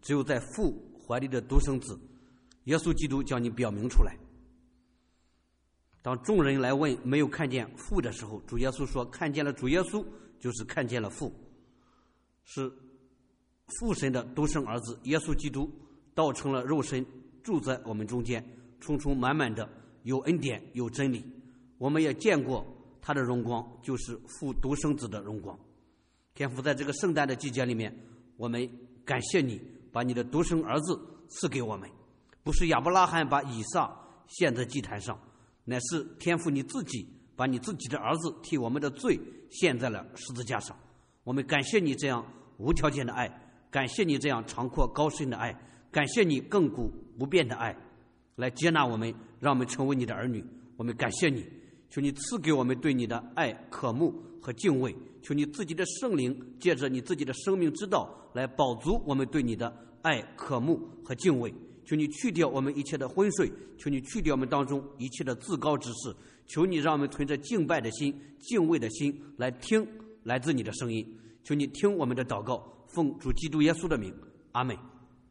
只有在父怀里的独生子耶稣基督将你表明出来。当众人来问没有看见父的时候，主耶稣说，看见了主耶稣就是看见了父，是父神的独生儿子耶稣基督道成了肉身，住在我们中间，充充满满的有恩典有真理。我们也见过他的荣光，就是父独生子的荣光。天父，在这个圣诞的季节里面，我们感谢你把你的独生儿子赐给我们，不是亚伯拉罕把以撒献在祭坛上，乃是天父你自己把你自己的儿子替我们的罪献在了十字架上。我们感谢你这样无条件的爱，感谢你这样长阔高深的爱，感谢你亘古不变的爱，来接纳我们，让我们成为你的儿女。我们感谢你，求你赐给我们对你的爱渴慕和敬畏，求你自己的圣灵借着你自己的生命之道来饱足我们对你的爱渴慕和敬畏。求你去掉我们一切的昏睡，求你去掉我们当中一切的自高之事，求你让我们存着敬拜的心敬畏的心来听来自你的声音。求你听我们的祷告，奉主基督耶稣的名，阿们。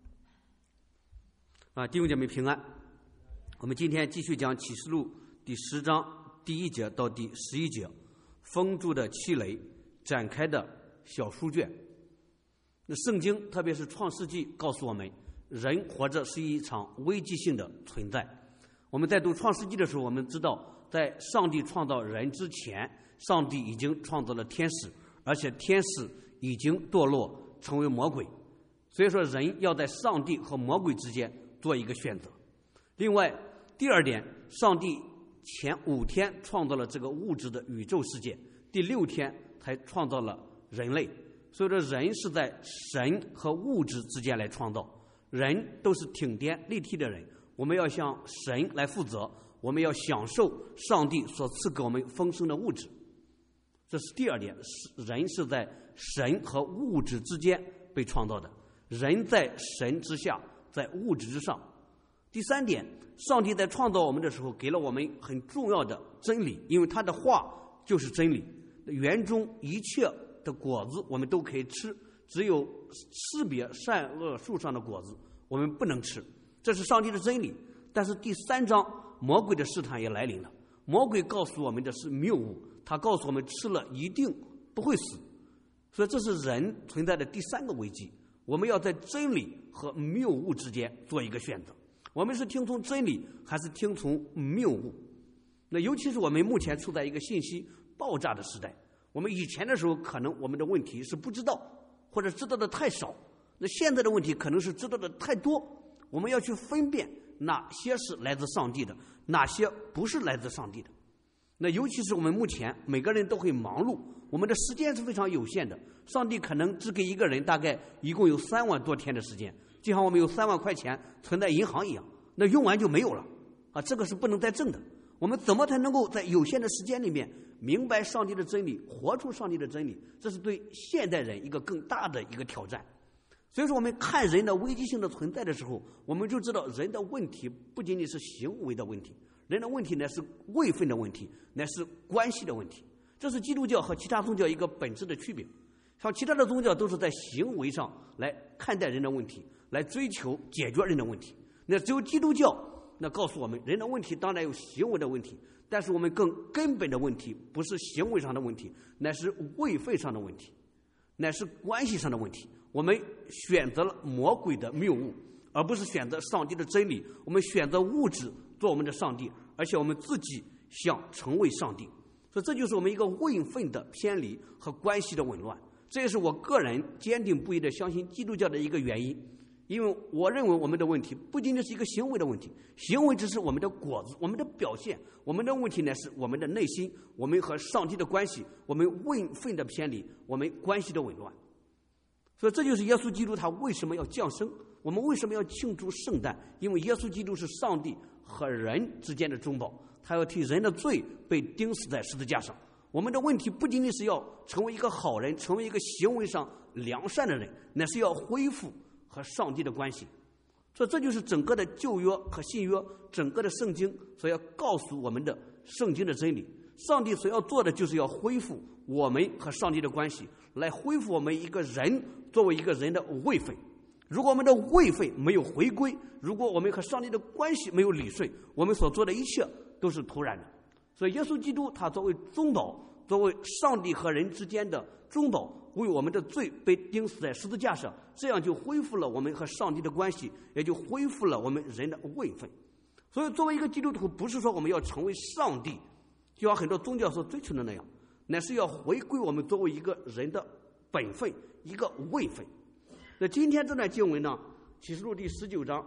弟兄姐妹平安。我们今天继续讲启示录第10章第1节到第11节，封住的气雷展开的小书卷。那圣经特别是创世纪告诉我们，人活着是一场危机性的存在。我们在读创世纪的时候，我们知道在上帝创造人之前，上帝已经创造了天使，而且天使已经堕落成为魔鬼，所以说人要在上帝和魔鬼之间做一个选择。另外第二点，上帝前5天创造了这个物质的宇宙世界，第6天才创造了人类。所以说人是在神和物质之间来创造，人都是顶天立地的人，我们要向神来负责，我们要享受上帝所赐给我们丰盛的物质。这是第二点，人是在神和物质之间被创造的，人在神之下，在物质之上。第三点，上帝在创造我们的时候给了我们很重要的真理，因为他的话就是真理。园中一切的果子我们都可以吃，只有识别善恶树上的果子我们不能吃，这是上帝的真理。但是第3章魔鬼的试探也来临了，魔鬼告诉我们的是谬误，他告诉我们吃了一定不会死。所以这是人存在的第3个危机，我们要在真理和谬误之间做一个选择，我们是听从真理还是听从谬误。那尤其是我们目前处在一个信息爆炸的时代，我们以前的时候可能我们的问题是不知道，或者知道的太少，那现在的问题可能是知道的太多，我们要去分辨哪些是来自上帝的，哪些不是来自上帝的。那尤其是我们目前每个人都会忙碌，我们的时间是非常有限的，上帝可能只给一个人大概一共有3万多天的时间，就像我们有3万块钱存在银行一样，那用完就没有了这个是不能再挣的。我们怎么才能够在有限的时间里面明白上帝的真理，活出上帝的真理，这是对现代人一个更大的一个挑战。所以说我们看人的危机性的存在的时候，我们就知道人的问题不仅仅是行为的问题，人的问题呢是位分的问题，乃是关系的问题。这是基督教和其他宗教一个本质的区别。像其他的宗教都是在行为上来看待人的问题，来追求解决人的问题，那只有基督教那告诉我们，人的问题当然有行为的问题，但是我们更根本的问题不是行为上的问题，乃是位分上的问题，乃是关系上的问题。我们选择了魔鬼的谬误，而不是选择上帝的真理。我们选择物质做我们的上帝，而且我们自己想成为上帝。所以这就是我们一个位分的偏离和关系的紊乱。这也是我个人坚定不移的相信基督教的一个原因。因为我认为我们的问题不仅仅是一个行为的问题，行为只是我们的果子，我们的表现，我们的问题呢是我们的内心，我们和上帝的关系，我们位分的偏离，我们关系的紊乱。所以这就是耶稣基督他为什么要降生，我们为什么要庆祝圣诞，因为耶稣基督是上帝和人之间的中保，他要替人的罪被钉死在十字架上。我们的问题不仅仅是要成为一个好人，成为一个行为上良善的人，乃是要恢复和上帝的关系。所以这就是整个的旧约和新约，整个的圣经所要告诉我们的圣经的真理。上帝所要做的就是要恢复我们和上帝的关系，来恢复我们一个人作为一个人的位分。 如果我们的位分没有回归，如果我们和上帝的关系没有理顺，我们所做的一切都是徒然的。所以耶稣基督他作为中保，作为上帝和人之间的中保，为我们的罪被钉死在十字架上，这样就恢复了我们和上帝的关系，也就恢复了我们人的位分。所以作为一个基督徒，不是说我们要成为上帝，就像很多宗教所追求的那样，乃是要回归我们作为一个人的本分，一个位分。那今天这段经文呢，启示录第10章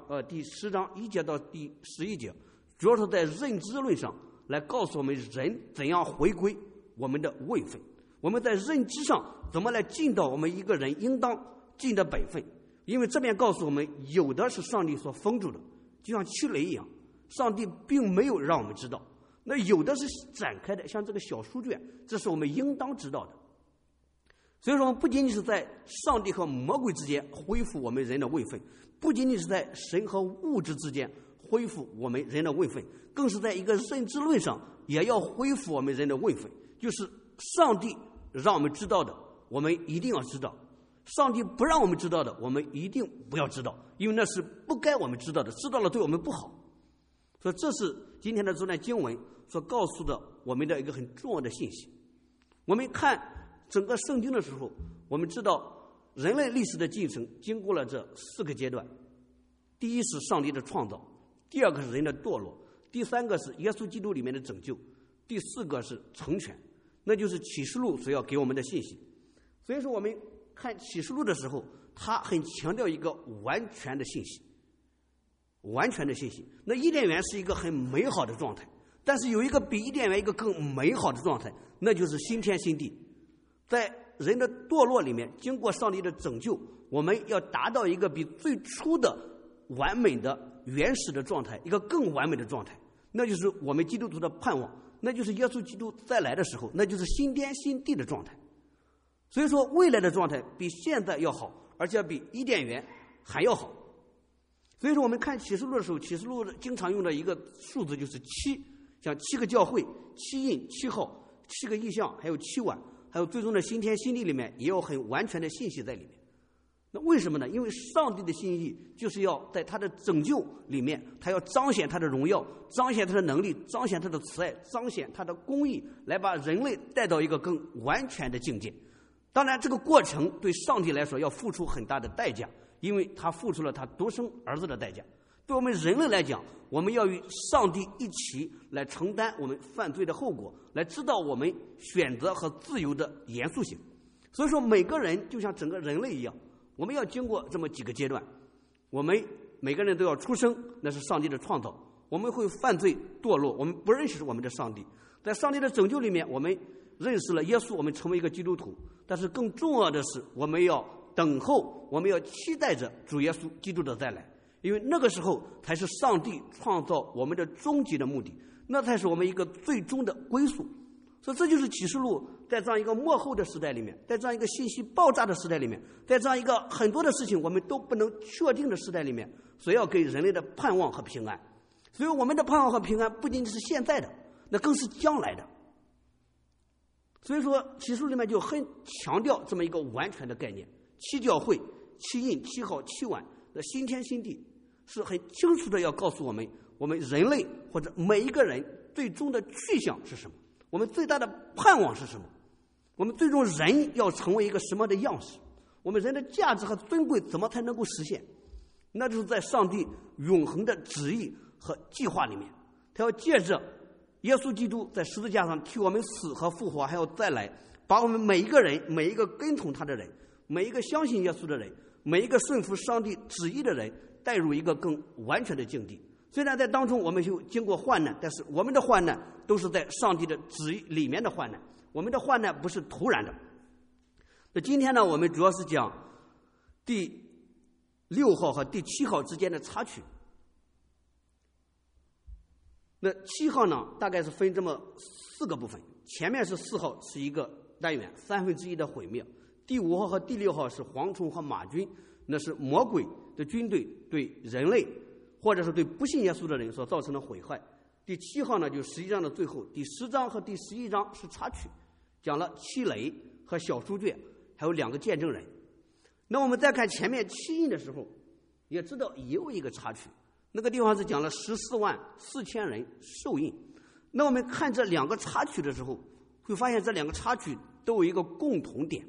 1节到第11节，主要是在认知论上来告诉我们人怎样回归我们的位分，我们在认知上怎么来尽到我们一个人应当尽的本分。因为这边告诉我们，有的是上帝所封住的，就像七雷一样，上帝并没有让我们知道；那有的是展开的，像这个小书卷，这是我们应当知道的。所以说，我们不仅仅是在上帝和魔鬼之间恢复我们人的位分，不仅仅是在神和物质之间恢复我们人的位分，更是在一个认知论上也要恢复我们人的位分。就是上帝让我们知道的，我们一定要知道；上帝不让我们知道的，我们一定不要知道，因为那是不该我们知道的，知道了对我们不好。所以这是今天的这段经文所告诉的我们的一个很重要的信息。我们看整个圣经的时候，我们知道人类历史的进程经过了这4个阶段。第一是上帝的创造，第二个是人的堕落，第三个是耶稣基督里面的拯救，第四个是成全，那就是启示录所要给我们的信息。所以说我们看启示录的时候，它很强调一个完全的信息，完全的信息。那伊甸园是一个很美好的状态，但是有一个比伊甸园一个更美好的状态，那就是新天新地。在人的堕落里面，经过上帝的拯救，我们要达到一个比最初的完美的原始的状态，一个更完美的状态，那就是我们基督徒的盼望，那就是耶稣基督再来的时候，那就是新天新地的状态。所以说未来的状态比现在要好，而且比伊甸园还要好。所以说我们看启示录的时候，启示录经常用的一个数字就是7，像7个教会、7印、7号、7个异象，还有7碗，还有最终的新天新地里面也有很完全的信息在里面。那为什么呢？因为上帝的心意就是要在他的拯救里面，他要彰显他的荣耀，彰显他的能力，彰显他的慈爱，彰显他的公义，来把人类带到一个更完全的境界。当然这个过程对上帝来说要付出很大的代价，因为他付出了他独生儿子的代价。对我们人类来讲，我们要与上帝一起来承担我们犯罪的后果，来知道我们选择和自由的严肃性。所以说每个人就像整个人类一样，我们要经过这么几个阶段。我们每个人都要出生，那是上帝的创造，我们会犯罪堕落，我们不认识我们的上帝。在上帝的拯救里面，我们认识了耶稣，我们成为一个基督徒。但是更重要的是，我们要等候，我们要期待着主耶稣基督的再来，因为那个时候才是上帝创造我们的终极的目的，那才是我们一个最终的归宿。所以这就是启示录在这样一个末后的时代里面，在这样一个信息爆炸的时代里面，在这样一个很多的事情我们都不能确定的时代里面，所要给人类的盼望和平安。所以我们的盼望和平安不仅仅是现在的，那更是将来的。所以说启示录里面就很强调这么一个完全的概念，7教会、7印、7号、7碗的新天新地，是很清楚的要告诉我们，我们人类或者每一个人最终的去向是什么，我们最大的盼望是什么，我们最终人要成为一个什么的样式，我们人的价值和尊贵怎么才能够实现。那就是在上帝永恒的旨意和计划里面，他要借着耶稣基督在十字架上替我们死和复活，还要再来把我们每一个人，每一个跟从他的人，每一个相信耶稣的人，每一个顺服上帝旨意的人，带入一个更完全的境地。虽然在当中我们就经过患难，但是我们的患难都是在上帝的旨意里面的患难，我们的患难不是突然的。那今天呢，我们主要是讲第6号和第7号之间的插曲。那7号呢，大概是分这么4个部分，前面是4号是一个单元，1/3的毁灭。第5号和第6号是蝗虫和马军，那是魔鬼的军队对人类或者是对不信耶稣的人所造成的毁害。第7号呢，就11章的最后，第10章和第11章是插曲，讲了7雷和小书卷，还有2个见证人。 那我们再看前面七印的时候，也知道也有一个插曲，那个地方是讲了144000人受印。那我们看这两个插曲的时候，会发现这两个插曲都有一个共同点，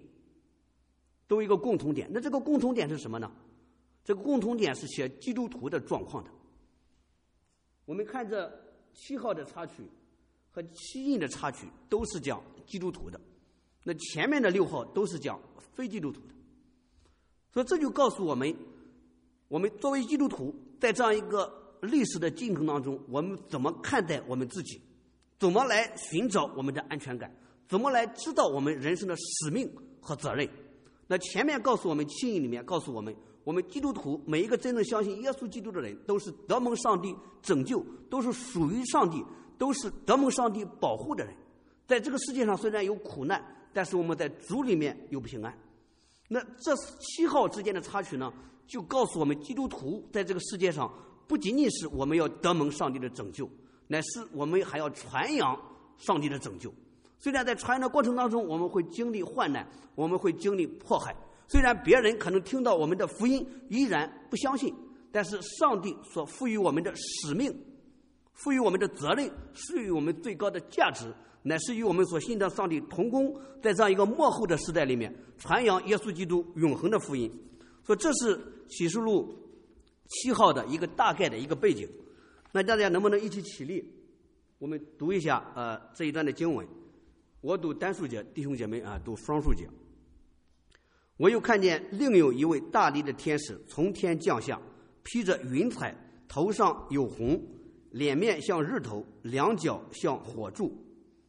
那这个共同点是什么呢？这个共同点是写基督徒的状况的。我们看这7号的插曲和7印的插曲都是讲基督徒的，那前面的6号都是讲非基督徒的。所以这就告诉我们，我们作为基督徒，在这样一个历史的进程当中，我们怎么看待我们自己，怎么来寻找我们的安全感，怎么来知道我们人生的使命和责任。那前面告诉我们7印里面告诉我们，我们基督徒每一个真正相信耶稣基督的人，都是得蒙上帝拯救，都是属于上帝，都是得蒙上帝保护的人。在这个世界上虽然有苦难，但是我们在主里面有平安。那这7号之间的插曲呢，就告诉我们基督徒在这个世界上不仅仅是我们要得蒙上帝的拯救，乃是我们还要传扬上帝的拯救。虽然在传扬的过程当中我们会经历患难，我们会经历迫害，虽然别人可能听到我们的福音依然不相信，但是上帝所赋予我们的使命，赋予我们的责任，赋予我们最高的价值，乃是与我们所信的上帝同工，在这样一个末后的时代里面传扬耶稣基督永恒的福音。所以这是启示录7号的一个大概的一个背景。那大家能不能一起起立，我们读一下这一段的经文。我读单数节，弟兄姐妹读双数节。我又看见另有一位大力的天使从天降下，披着云彩，头上有红，脸面像日头，两脚像火柱。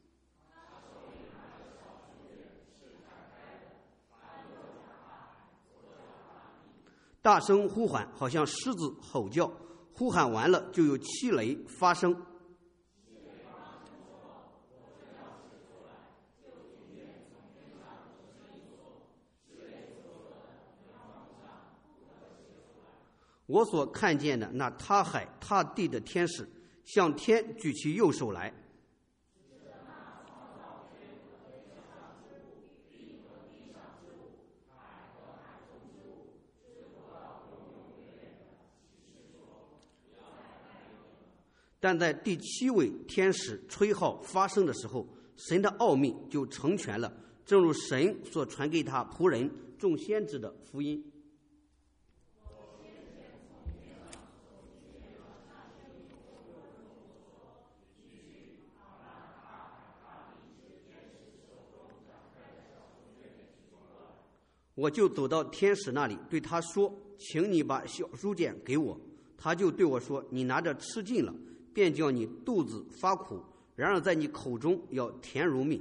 大声呼喊，好像狮子吼叫，呼喊完了就有7雷发生。我所看见的那踏海踏地的天使，向天举起右手来。但在第7位天使吹号发声的时候，神的奥秘就成全了，正如神所传给他仆人众先知的福音。我就走到天使那里，对他说：“请你把小书卷给我。”他就对我说：“你拿着吃尽了，便叫你肚子发苦；然而在你口中要甜如蜜。”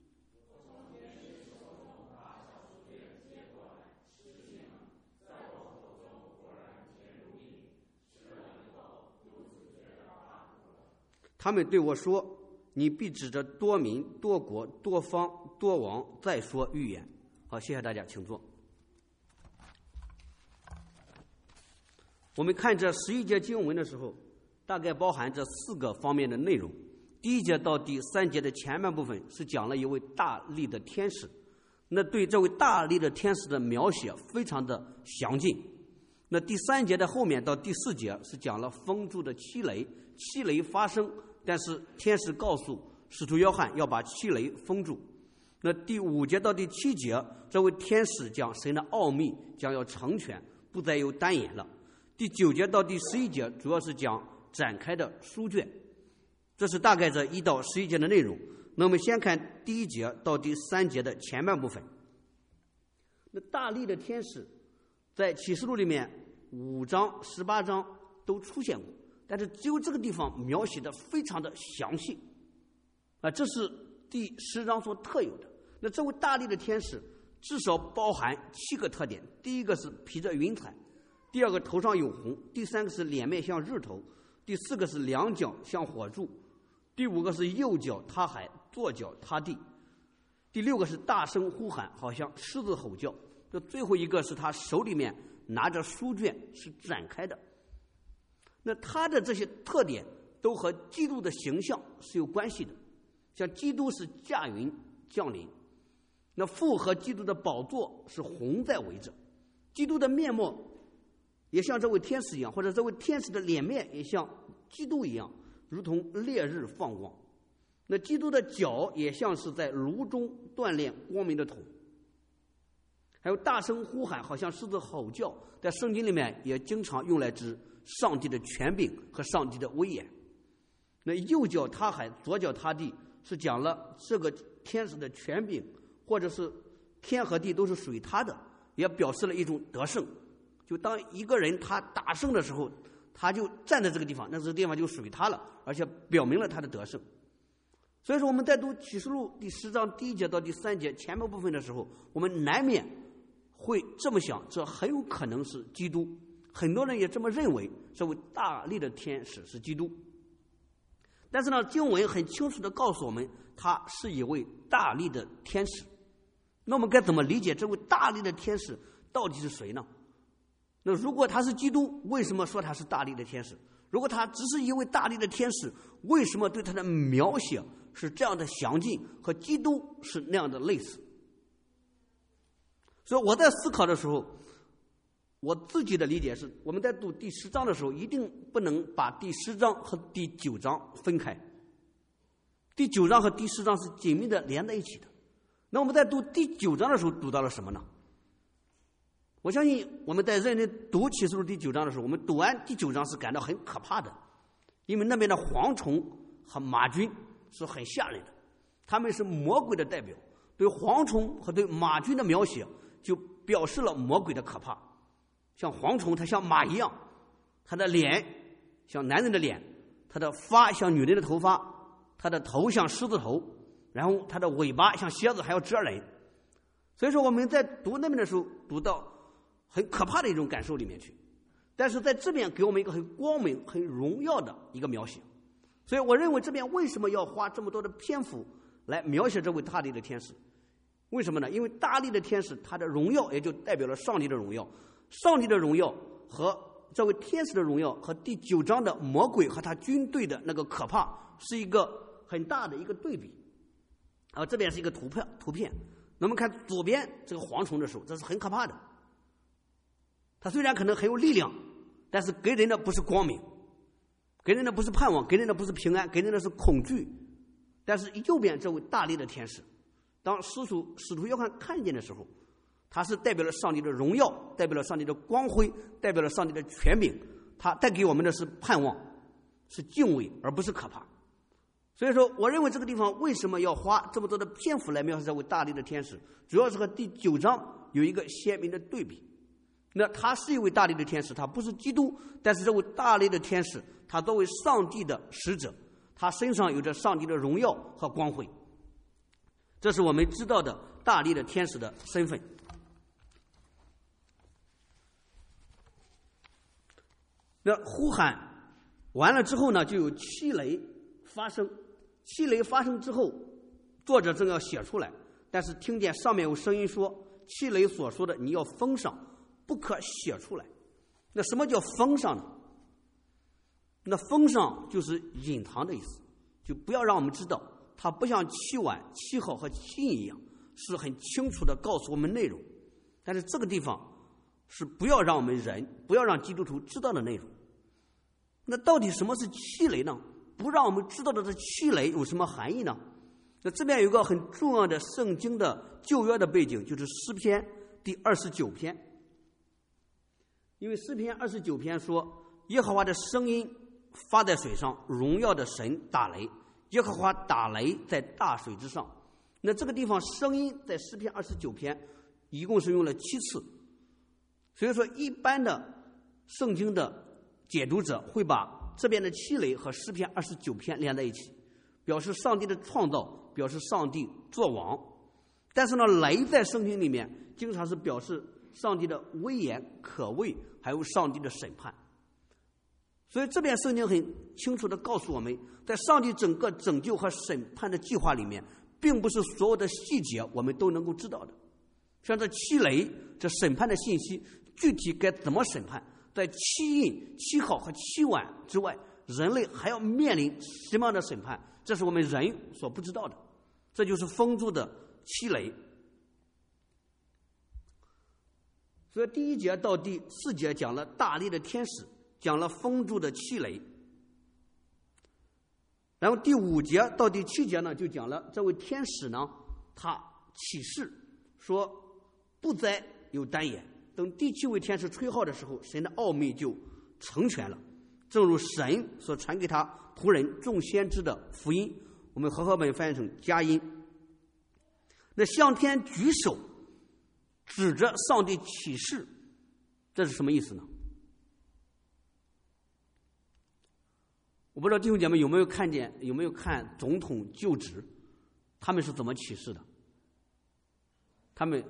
他们对我说：“你必指着多民、多国、多方、多王再说预言。”好，谢谢大家，请坐。我们看这11节经文的时候，大概包含这4个方面的内容。第1节到第3节的前半部分是讲了一位大力的天使，那对这位大力的天使的描写非常的详尽。那第3节的后面到第4节是讲了封住的7雷，7雷发生，但是天使告诉使徒约翰要把7雷封住。那第5节到第7节，这位天使讲神的奥秘将要成全，不再有单言了。第9节到第11节主要是讲展开的书卷，这是大概这1到11节的内容。那我们先看第1节到第3节的前半部分。那大力的天使在启示录里面5章、18章都出现过，但是只有这个地方描写的非常的详细这是第10章所特有的。那这位大力的天使至少包含7个特点。第一个是披着云彩，第2个头上有红，第3个是脸面像日头，第4个是两脚像火柱，第5个是右脚踏海，左脚踏地，第6个是大声呼喊，好像狮子吼叫。这最后一个是他手里面拿着书卷是展开的。那他的这些特点都和基督的形象是有关系的。像基督是驾云降临，那父和基督的宝座是红在围着， 基督的面目也像这位天使一样，或者这位天使的脸面也像基督一样，如同烈日放光。那基督的脚也像是在炉中锻炼光明的铜。还有大声呼喊，好像狮子吼叫，在圣经里面也经常用来指上帝的权柄和上帝的威严。那右脚他海，左脚他地，是讲了这个天使的权柄，或者是天和地都是属于他的，也表示了一种得胜。就当一个人他打胜的时候，他就站在这个地方，那这个地方就属于他了，而且表明了他的得胜。所以说我们在读启示录第10章第1节到第3节前半部分的时候，我们难免会这么想，这很有可能是基督。很多人也这么认为，这位大力的天使是基督。但是呢，经文很清楚地告诉我们，他是一位大力的天使。那我们该怎么理解这位大力的天使到底是谁呢？那如果他是基督，为什么说他是大力的天使？如果他只是一位大力的天使，为什么对他的描写是这样的详尽，和基督是那样的类似？所以我在思考的时候，我自己的理解是，我们在读第10章的时候，一定不能把第10章和第9章分开。第9章和第10章是紧密的连在一起的。那我们在读第9章的时候，读到了什么呢？我相信我们在认真读启示录第9章的时候，我们读完第9章是感到很可怕的，因为那边的蝗虫和马军是很吓人的，他们是魔鬼的代表。对蝗虫和对马军的描写就表示了魔鬼的可怕。像蝗虫，它像马一样，它的脸像男人的脸，它的发像女人的头发，它的头像狮子头，然后它的尾巴像蝎子，还要蛰人。所以说我们在读那边的时候，读到很可怕的一种感受里面去，但是在这边给我们一个很光明很荣耀的一个描写。所以我认为这边为什么要花这么多的篇幅来描写这位大力的天使？为什么呢？因为大力的天使他的荣耀也就代表了上帝的荣耀，上帝的荣耀和这位天使的荣耀和第9章的魔鬼和他军队的那个可怕是一个很大的一个对比。这边是一个图片，那么看左边这个蝗虫的时候，这是很可怕的。它虽然可能很有力量，但是给人的不是光明，给人的不是盼望，给人的不是平安，给人的是恐惧。但是右边这位大力的天使，当使徒约翰看见的时候，他是代表了上帝的荣耀，代表了上帝的光辉，代表了上帝的权柄，他带给我们的是盼望，是敬畏，而不是可怕。所以说我认为这个地方为什么要花这么多的篇幅来描述这位大力的天使，主要是和第9章有一个鲜明的对比。那他是一位大力的天使，他不是基督，但是这位大力的天使他作为上帝的使者，他身上有着上帝的荣耀和光辉，这是我们知道的大力的天使的身份。那呼喊完了之后呢，就有七雷发生。七雷发生之后，作者正要写出来，但是听见上面有声音说，七雷所说的你要封上，不可写出来。那什么叫封上呢？那封上就是隐藏的意思，就不要让我们知道。它不像七晚、七号和七印一样是很清楚的告诉我们内容，但是这个地方是不要让我们人，不要让基督徒知道的内容。那到底什么是七雷呢？不让我们知道的这七雷有什么含义呢？那这边有一个很重要的圣经的旧约的背景，就是诗篇第29篇。因为诗篇29篇说，耶和华的声音发在水上，荣耀的神打雷，耶和华打雷在大水之上。那这个地方声音在诗篇29篇一共是用了7次，所以说一般的圣经的解读者会把这边的七雷和诗篇29篇连在一起，表示上帝的创造，表示上帝作王。但是呢，雷在圣经里面经常是表示上帝的威严、可畏，还有上帝的审判。所以这边圣经很清楚地告诉我们，在上帝整个拯救和审判的计划里面，并不是所有的细节我们都能够知道的。像这七雷，这审判的信息具体该怎么审判，在七印、七号和七晚之外，人类还要面临什么样的审判，这是我们人所不知道的。这就是封住的七雷。 所以第1节到第4节讲了大力的天使，讲了封住的气雷。然后第5节到第7节呢，就讲了这位天使呢，他启示说不再有单眼。等第7位天使吹号的时候，神的奥秘就成全了，正如神所传给他仆人众先知的福音，我们和合本翻译成佳音。那向天举手指着上帝启示，这是什么意思呢？我不知道弟兄姐妹有没有看总统就职，他们是怎么启示的？他们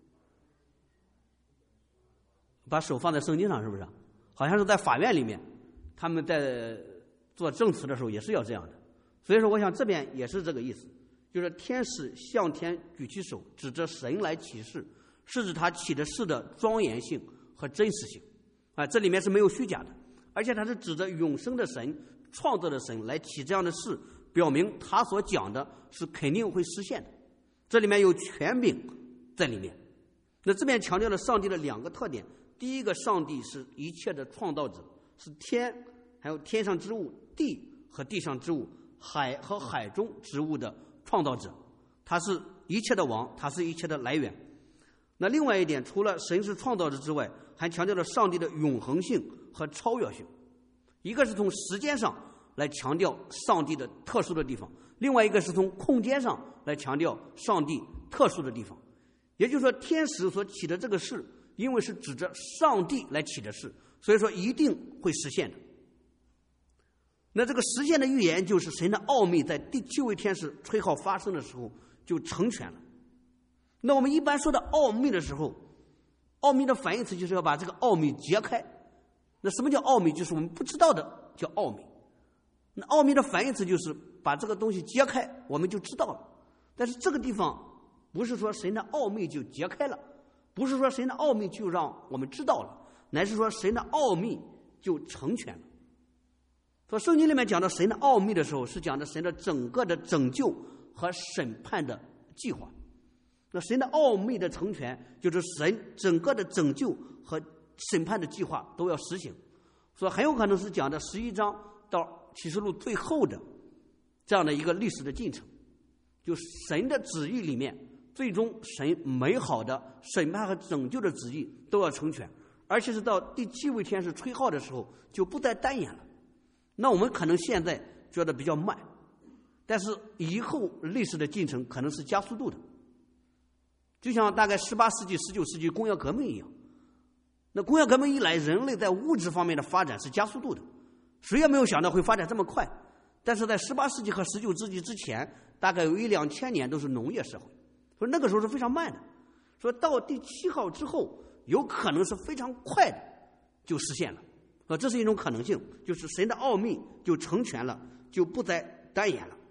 把手放在圣经上，是不是？好像是在法院里面，他们在做证词的时候也是要这样的。所以说，我想这边也是这个意思，就是天使向天举起手，指着神来启示，是指他启的示的庄严性和真实性。这里面是没有虚假的，而且他是指着永生的神、创造的神来启这样的事，表明他所讲的是肯定会实现的。这里面有权柄在里面。那这边强调了上帝的2个特点。第一个，上帝是一切的创造者，是天还有天上之物，地和地上之物，海和海中之物的创造者，他是一切的王，他是一切的来源。那另外一点，除了神是创造者之外，还强调了上帝的永恒性和超越性。一个是从时间上来强调上帝的特殊的地方，另外一个是从空间上来强调上帝特殊的地方。也就是说，天使所起的这个事，因为是指着上帝来起的事，所以说一定会实现的。那这个实现的预言，就是神的奥秘在第7位天使吹号发生的时候就成全了。那我们一般说的奥秘的时候，奥秘的反义词就是要把这个奥秘揭开。那什么叫奥秘？就是我们不知道的叫奥秘。那奥秘的反义词就是把这个东西揭开，我们就知道了。但是这个地方不是说神的奥秘就揭开了，不是说神的奥秘就让我们知道了，乃是说神的奥秘就成全了。说圣经里面讲到神的奥秘的时候，是讲的神的整个的拯救和审判的计划。那神的奥秘的成全，就是神整个的拯救和审判的计划都要实行。所以很有可能是讲的11章到启示录最后的这样的一个历史的进程，就神的旨意里面，最终神美好的审判和拯救的旨意都要成全，而且是到第7位天使吹号的时候就不再单眼了。那我们可能现在觉得比较慢，但是以后历史的进程可能是加速度的，就像大概18世纪、19世纪工业革命一样。那工业革命一来，人类在物质方面的发展是加速度的，谁也没有想到会发展这么快。但是在18世纪和19世纪之前，大概有1-2千年都是农业社会，所以那个时候是非常慢的。说到第7号之后，有可能是非常快的就实现了。这是一种可能性，就是神的奥秘就成全了，就不再单眼了。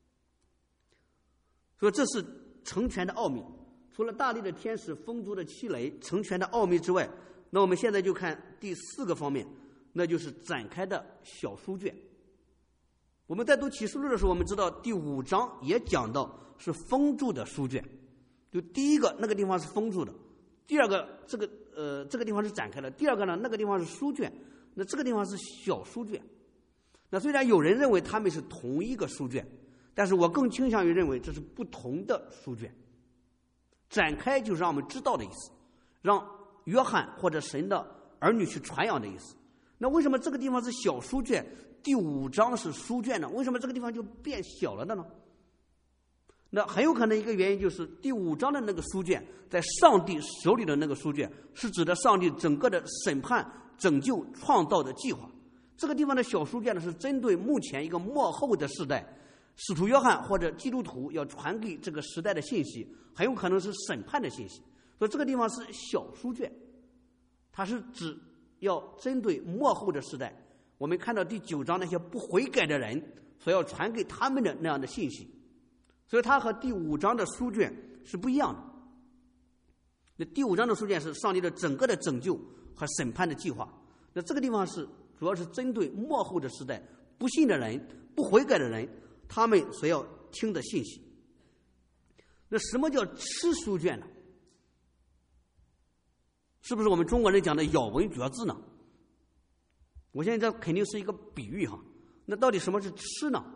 所以这是成全的奥秘。除了大力的天使、风烛的气雷成全的奥秘之外，那我们现在就看第4个方面，那就是展开的小书卷。我们在读启示录的时候，我们知道第5章也讲到是封住的书卷。就第一个那个地方是封住的，第二个这个地方是展开的，第二个呢那个地方是书卷，那这个地方是小书卷。那虽然有人认为他们是同一个书卷，但是我更倾向于认为这是不同的书卷。展开就是让我们知道的意思，让约翰或者神的儿女去传扬的意思。那为什么这个地方是小书卷，第5章是书卷呢？为什么这个地方就变小了的呢？那很有可能一个原因就是第5章的那个书卷，在上帝手里的那个书卷，是指的上帝整个的审判、拯救、创造的计划。这个地方的小书卷呢，是针对目前一个末后的时代，使徒约翰或者基督徒要传给这个时代的信息，很有可能是审判的信息。所以这个地方是小书卷，它是指要针对末后的时代。我们看到第9章那些不悔改的人所要传给他们的那样的信息，所以它和第5章的书卷是不一样的。那第5章的书卷是上帝的整个的拯救和审判的计划，那这个地方是主要是针对末后的时代不信的人、不悔改的人，他们所要听的信息。那什么叫吃书卷呢？ 是不是我们中国人讲的咬文嚼字呢？我相信这肯定是一个比喻哈。那到底什么是吃呢？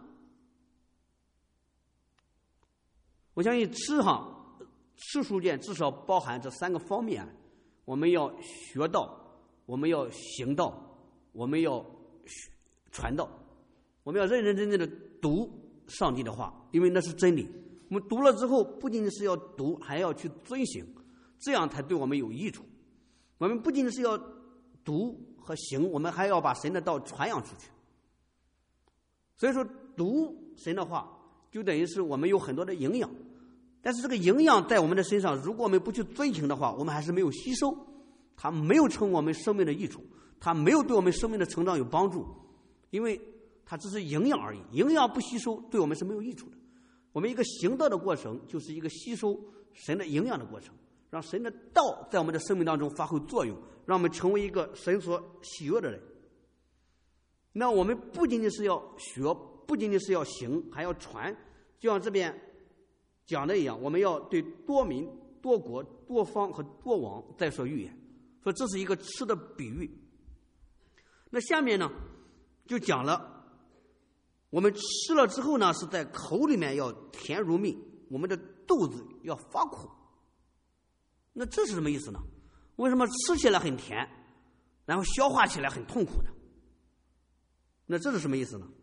我相信吃书卷至少包含这3个方面，我们要学道，我们要行道，我们要传道，我们要认认真真的读上帝的话，因为那是真理。我们读了之后，不仅仅是要读，还要去遵行，这样才对我们有益处。我们不仅仅是要读和行，我们还要把神的道传扬出去。所以说，读神的话，就等于是我们有很多的营养。但是这个营养在我们的身上，如果我们不去遵行的话，我们还是没有吸收，它没有成我们生命的益处，它没有对我们生命的成长有帮助，因为它只是营养而已。营养不吸收，对我们是没有益处的。我们一个行道的过程，就是一个吸收神的营养的过程，让神的道在我们的生命当中发挥作用，让我们成为一个神所喜悦的人。那我们不仅仅是要学，不仅仅是要行，还要传，就像这边讲的一样，我们要对多民、多国、多方和多王再说预言。所以这是一个吃的比喻。那下面呢，就讲了我们吃了之后呢，是在口里面要甜如蜜，我们的肚子要发苦。那这是什么意思呢？为什么吃起来很甜，然后消化起来很痛苦呢？那这是什么意思呢？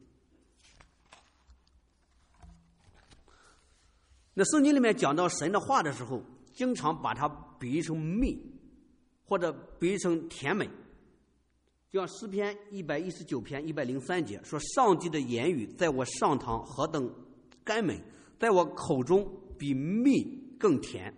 那圣经里面讲到神的话的时候，经常把它比喻成蜜，或者比喻成甜美。就像诗篇119篇103节说，上帝的言语在我上膛何等甘美，在我口中比蜜更甜。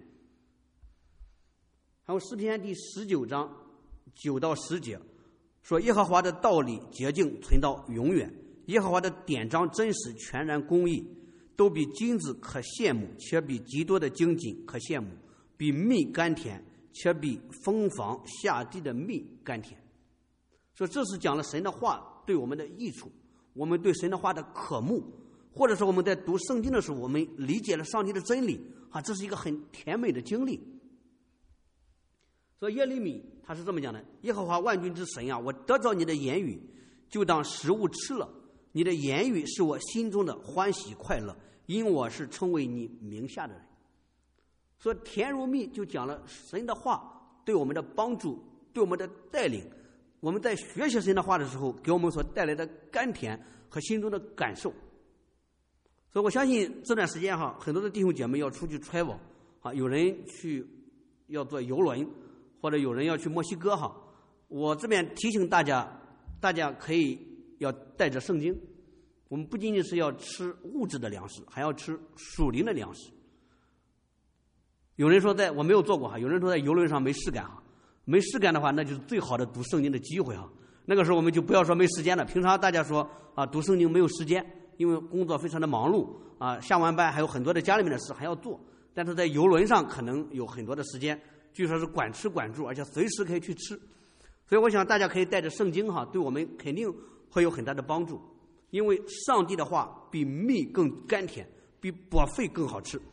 还有诗篇第19章9到10节说，耶和华的道理洁净存到永远，耶和华的典章真实全然公义，都比金子可羡慕，且比极多的精金可羡慕，比蜜甘甜，且比蜂房下地的蜜甘甜。所以这是讲了神的话对我们的益处，我们对神的话的渴慕，或者说我们在读圣经的时候，我们理解了上帝的真理啊，这是一个很甜美的经历。所以耶利米他是这么讲的：耶和华万军之神啊，我得着你的言语，就当食物吃了。你的言语是我心中的欢喜快乐，因我是称为你名下的人。所以甜如蜜就讲了神的话对我们的帮助，对我们的带领。我们在学习神的话的时候，给我们所带来的甘甜和心中的感受。所以我相信这段时间哈，很多的弟兄姐妹要出去 travel 啊，有人去要坐游轮，或者有人要去墨西哥哈。我这边提醒大家可以要带着圣经。我们不仅仅是要吃物质的粮食，还要吃属灵的粮食。有人说我没有做过哈，有人说在游轮上没事干哈。没事干的话，那就是最好的读圣经的机会哈。那个时候我们就不要说没时间了。平常大家说啊，读圣经没有时间，因为工作非常的忙碌啊，下完班还有很多的家里面的事还要做。但是在游轮上可能有很多的时间，据说是管吃管住，而且随时可以去吃。所以我想大家可以带着圣经哈，对我们肯定会有很大的帮助。因为上帝的话比蜜更甘甜，比薄肺更好吃。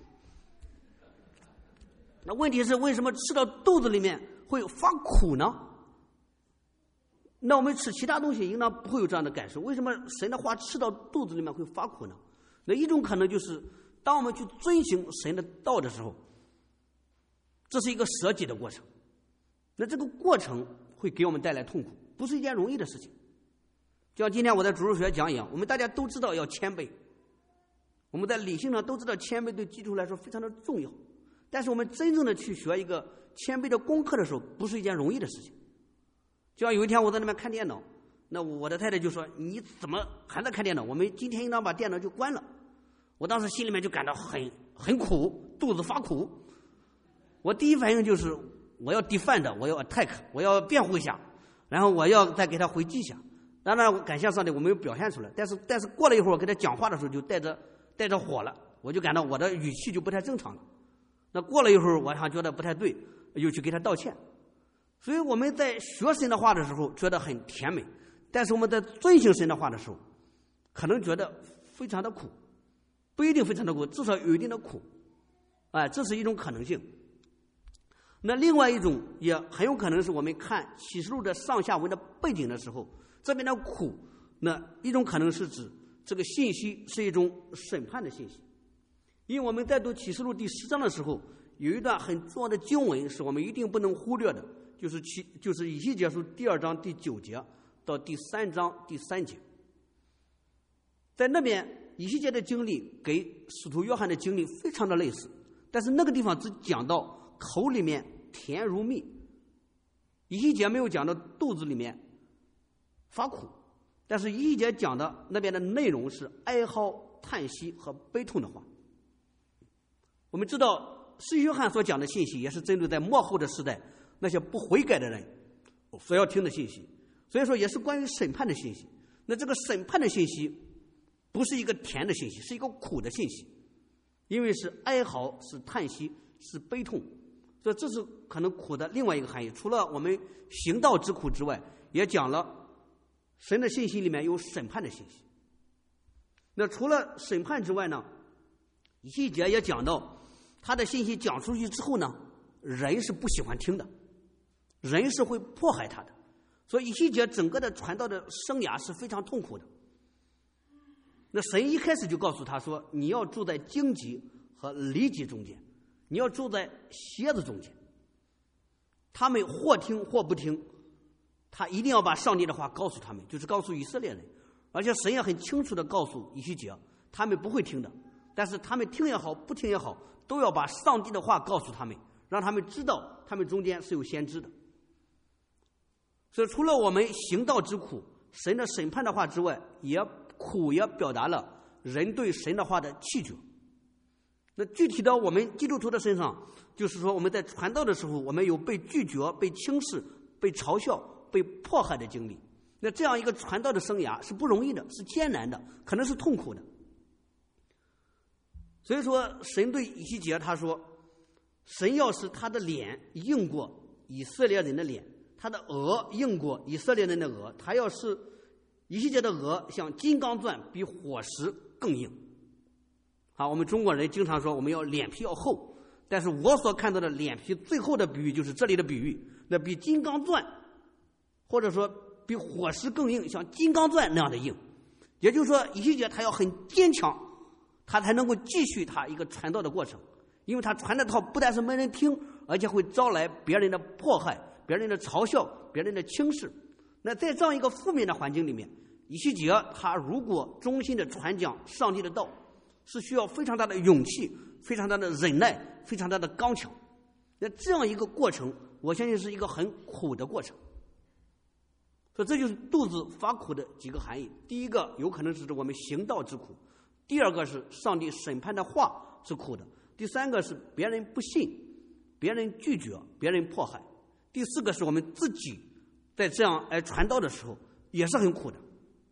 那问题是为什么吃到肚子里面会发苦呢？那我们吃其他东西应当不会有这样的感受，为什么神的话吃到肚子里面会发苦呢？那一种可能就是当我们去遵行神的道的时候，这是一个舍己的过程，那这个过程会给我们带来痛苦，不是一件容易的事情。就像今天我在主日学讲一样，我们大家都知道要谦卑，我们在理性上都知道谦卑对基督徒来说非常的重要，但是我们真正的去学一个谦卑的功课的时候，不是一件容易的事情。就像有一天我在那边看电脑，那我的太太就说：“你怎么还在看电脑？我们今天应当把电脑就关了。”我当时心里面就感到很苦，肚子发苦。我第一反应就是我要 defend， 我要 attack， 我要辩护一下，然后我要再给他回击一下。当然，我感谢上帝，我没有表现出来。但是过了一会儿，我跟他讲话的时候就带着火了，我就感到我的语气就不太正常了。那过了一会儿，我还觉得不太对，又去给他道歉。所以我们在学神的话的时候觉得很甜美，但是我们在遵行神的话的时候，可能觉得非常的苦，不一定非常的苦，至少有一定的苦，这是一种可能性。 那另外一种也很有可能是我们看启示录的上下文的背景的时候，这边的苦，那一种可能是指这个信息是一种审判的信息。因为我们在读启示录第10章的时候，有一段很重要的经文是我们一定不能忽略的，就是以西结书第2章第9节到第3章第3节。在那边以西结的经历给使徒约翰的经历非常的类似，但是那个地方只讲到口里面甜如蜜，以西结没有讲到肚子里面发苦，但是以西结讲的那边的内容是哀嚎、叹息和悲痛的话。我们知道施洗约翰所讲的信息也是针对在末后的时代那些不悔改的人所要听的信息，所以说也是关于审判的信息。那这个审判的信息不是一个甜的信息，是一个苦的信息，因为是哀嚎、是叹息、是悲痛，所以这是可能苦的另外一个含义。除了我们行道之苦之外，也讲了神的信息里面有审判的信息。那除了审判之外呢，以西结也讲到他的信息讲出去之后呢，人是不喜欢听的，人是会迫害他的，所以以西结整个的传道的生涯是非常痛苦的。那神一开始就告诉他说，你要住在荆棘和离棘中间，你要住在蝎子中间，他们或听或不听，他一定要把上帝的话告诉他们，就是告诉以色列人。而且神也很清楚地告诉以西结，他们不会听的，但是他们听也好不听也好，都要把上帝的话告诉他们，让他们知道他们中间是有先知的。所以除了我们行道之苦，神的审判的话之外，苦也表达了人对神的话的弃绝。那具体到我们基督徒的身上，就是说我们在传道的时候，我们有被拒绝、被轻视、被嘲笑、被迫害的经历。那这样一个传道的生涯是不容易的，是艰难的，可能是痛苦的。所以说神对以西结他说，神要是他的脸硬过以色列人的脸，他的额硬过以色列人的额，他要是以西结的额像金刚钻，比火石更硬。好，我们中国人经常说我们要脸皮要厚，但是我所看到的脸皮最厚的比喻就是这里的比喻，那比金刚钻或者说比火石更硬，像金刚钻那样的硬。也就是说以西结他要很坚强，他才能够继续他一个传道的过程，因为他传的道不但是没人听，而且会招来别人的迫害、别人的嘲笑、别人的轻视。那在这样一个负面的环境里面，以西结他如果忠心的传讲上帝的道，是需要非常大的勇气、非常大的忍耐、非常大的刚强。那这样一个过程，我相信是一个很苦的过程。所以这就是肚子发苦的几个含义。第一个有可能是指我们行道之苦，第二个是上帝审判的话是苦的，第三个是别人不信、别人拒绝、别人迫害，第四个是我们自己在这样来传道的时候也是很苦的。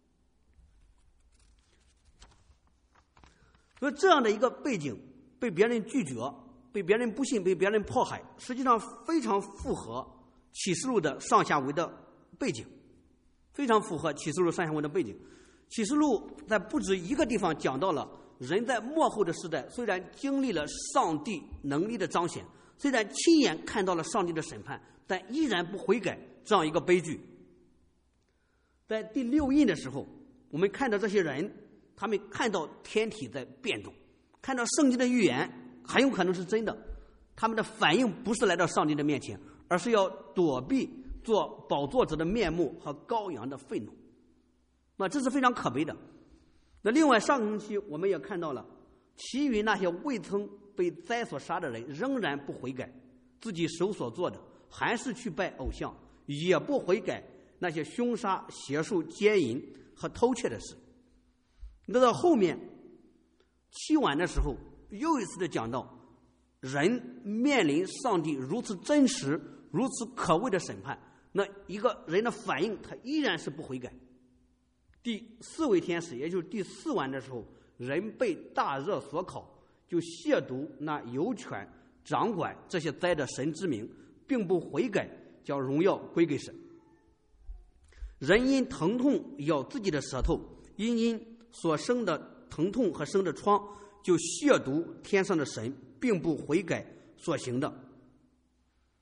所以这样的一个背景，被别人拒绝、被别人不信、被别人迫害，实际上非常符合启示录的上下文的背景，非常符合启示录上下文的背景。启示录在不止一个地方讲到了人在末后的时代，虽然经历了上帝能力的彰显，虽然亲眼看到了上帝的审判，但依然不悔改，这样一个悲剧。在第6印的时候，我们看到这些人，他们看到天体在变动，看到圣经的预言很有可能是真的，他们的反应不是来到上帝的面前，而是要躲避做宝座者的面目和羔羊的愤怒。那这是非常可悲的。那另外上个星期我们也看到了，其余那些未曾被灾所杀的人仍然不悔改，自己手所做的还是去拜偶像，也不悔改那些凶杀、邪术、奸淫和偷窃的事。那到后面7晚的时候，又一次的讲到人面临上帝如此真实、如此可畏的审判，那一个人的反应他依然是不悔改。第4位天使，也就是第4晚的时候，人被大热所烤，就亵渎那有权掌管这些灾的神之名，并不悔改，将荣耀归给神。人因疼痛咬自己的舌头，因所生的疼痛和生的疮，就亵渎天上的神，并不悔改所行的。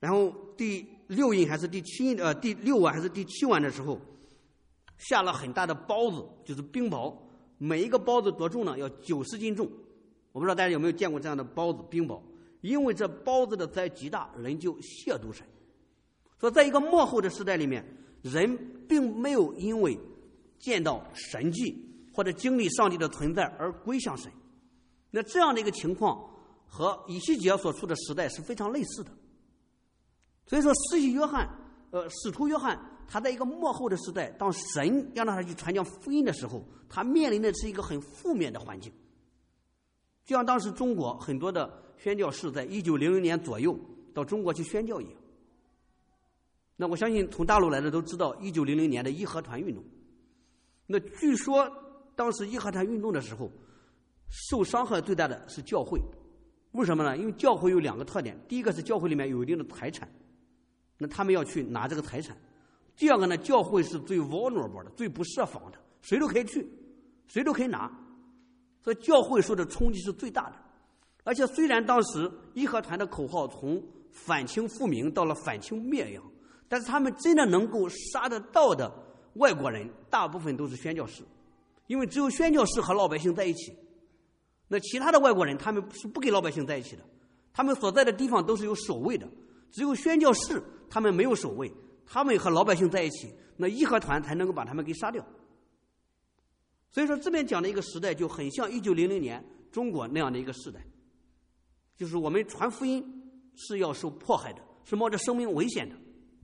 然后第6印还是第6晚还是第7晚的时候，下了很大的包子，就是冰雹，每一个包子多重呢？要90斤重。我不知道大家有没有见过这样的包子冰雹，因为这包子的灾极大，人就亵渎神。说在一个末后的时代里面，人并没有因为见到神迹或者经历上帝的存在而归向神。那这样的一个情况和以西结所处的时代是非常类似的。所以说使徒约翰他在一个末后的时代，当神让他去传讲福音的时候，他面临的是一个很负面的环境。就像当时中国很多的宣教士在1900年左右到中国去宣教一样。那我相信从大陆来的都知道1900年的义和团运动。那据说当时义和团运动的时候，受伤害最大的是教会。为什么呢？因为教会有2个特点，第一个是教会里面有一定的财产，那他们要去拿这个财产。第二个呢，教会是最 vulnerable 的，最不设防的，谁都可以去，谁都可以拿，所以教会受的冲击是最大的。而且虽然当时义和团的口号从反清复明到了反清灭洋，但是他们真的能够杀得到的外国人大部分都是宣教士，因为只有宣教士和老百姓在一起，那其他的外国人他们是不跟老百姓在一起的，他们所在的地方都是有守卫的，只有宣教士他们没有守卫，他们和老百姓在一起，那义和团才能够把他们给杀掉。所以说这边讲的一个时代就很像1900年中国那样的一个时代，就是我们传福音是要受迫害的，是冒着生命危险的。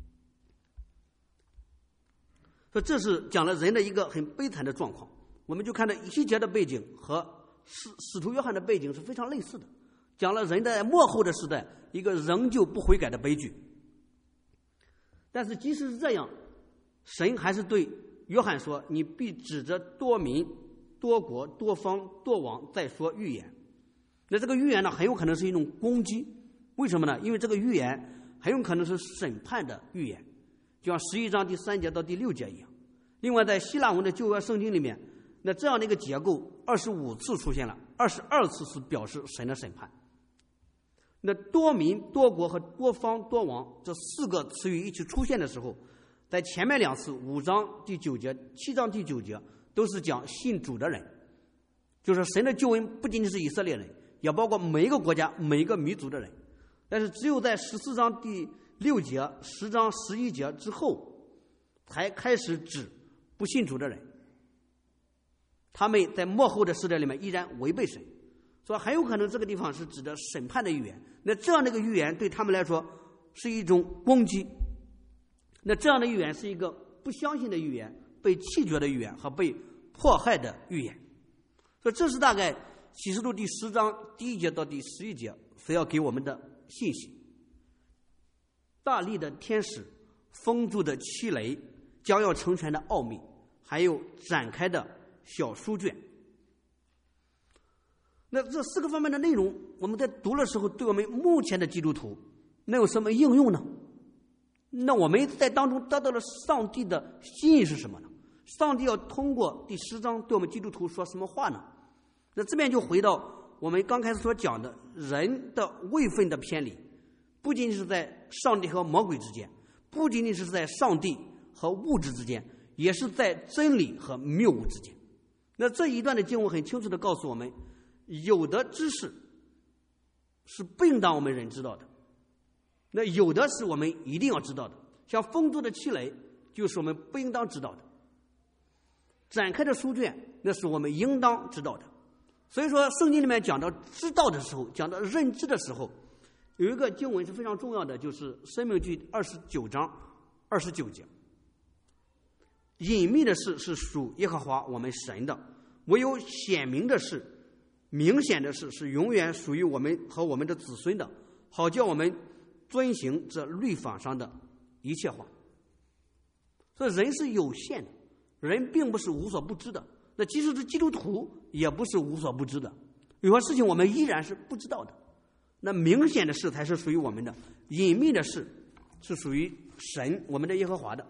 所以这是讲了人的一个很悲惨的状况。我们就看到以西结的背景和使徒约翰的背景是非常类似的，讲了人在末后的时代一个仍旧不悔改的悲剧。但是即使是这样，神还是对约翰说，你必指着多民多国多方多王再说预言。那这个预言呢，很有可能是一种攻击。为什么呢？因为这个预言很有可能是审判的预言，就像11章第3节到第6节一样。另外在希腊文的旧约圣经里面，那这样的一个结构25次出现了，22次是表示神的审判。那多民多国和多方多王这4个词语一起出现的时候，在前面2次5章第9节7章第9节都是讲信主的人，就是神的救恩不仅仅是以色列人，也包括每一个国家每一个民族的人。但是只有在14章第6节10章11节之后才开始指不信主的人，他们在末后的时代里面依然违背神，所以很有可能这个地方是指的审判的预言。那这样的一个预言对他们来说是一种攻击，那这样的预言是一个不相信的预言，被弃绝的预言和被迫害的预言。所以这是大概启示录第10章第1节到第11节所要给我们的信息。大力的天使封住的七雷将要成全的奥秘，还有展开的小书卷。那这4个方面的内容，我们在读的时候，对我们目前的基督徒能有什么应用呢？那我们在当中得到了上帝的心意是什么呢？上帝要通过第10章对我们基督徒说什么话呢？那这边就回到我们刚开始所讲的，人的位分的偏离，不仅仅是在上帝和魔鬼之间，不仅仅是在上帝和物质之间，也是在真理和谬误之间。那这一段的经文很清楚地告诉我们，有的知识是不应当我们人知道的，那有的是我们一定要知道的，像封住的七雷就是我们不应当知道的，展开的书卷那是我们应当知道的。所以说圣经里面讲到知道的时候，讲到认知的时候，有一个经文是非常重要的，就是申命记29章29节，隐秘的事是属耶和华我们神的，唯有显明的事明显的事是永远属于我们和我们的子孙的，好叫我们遵行这律法上的一切话。所以人是有限的，人并不是无所不知的，那即使是基督徒也不是无所不知的，有些事情我们依然是不知道的。那明显的事才是属于我们的，隐秘的事是属于神我们的耶和华的。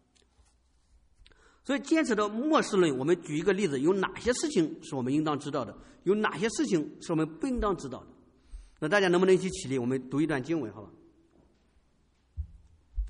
所以坚持的末世论，我们举一个例子，有哪些事情是我们应当知道的，有哪些事情是我们不应当知道的。那大家能不能一起起立，我们读一段经文，好吧？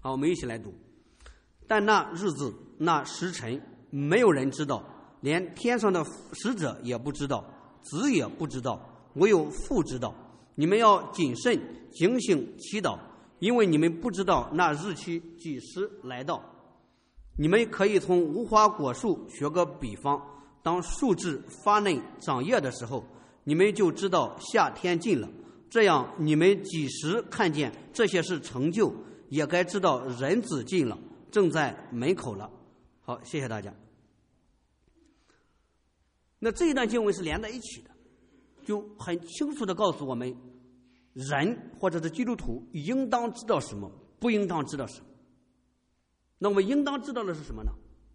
好，我们一起来读。但那日子那时辰没有人知道，连天上的使者也不知道，子也不知道，唯有父知道。你们要谨慎警醒祈祷，因为你们不知道那日期几时来到。你们可以从无花果树学个比方，当树枝发嫩长叶的时候，你们就知道夏天近了。这样你们几时看见这些事成就，也该知道人子近了，正在门口了。好，谢谢大家。那这一段经文是连在一起的，就很清楚地告诉我们，人或者是基督徒应当知道什么，不应当知道什么。那我们应当知道的是什么呢？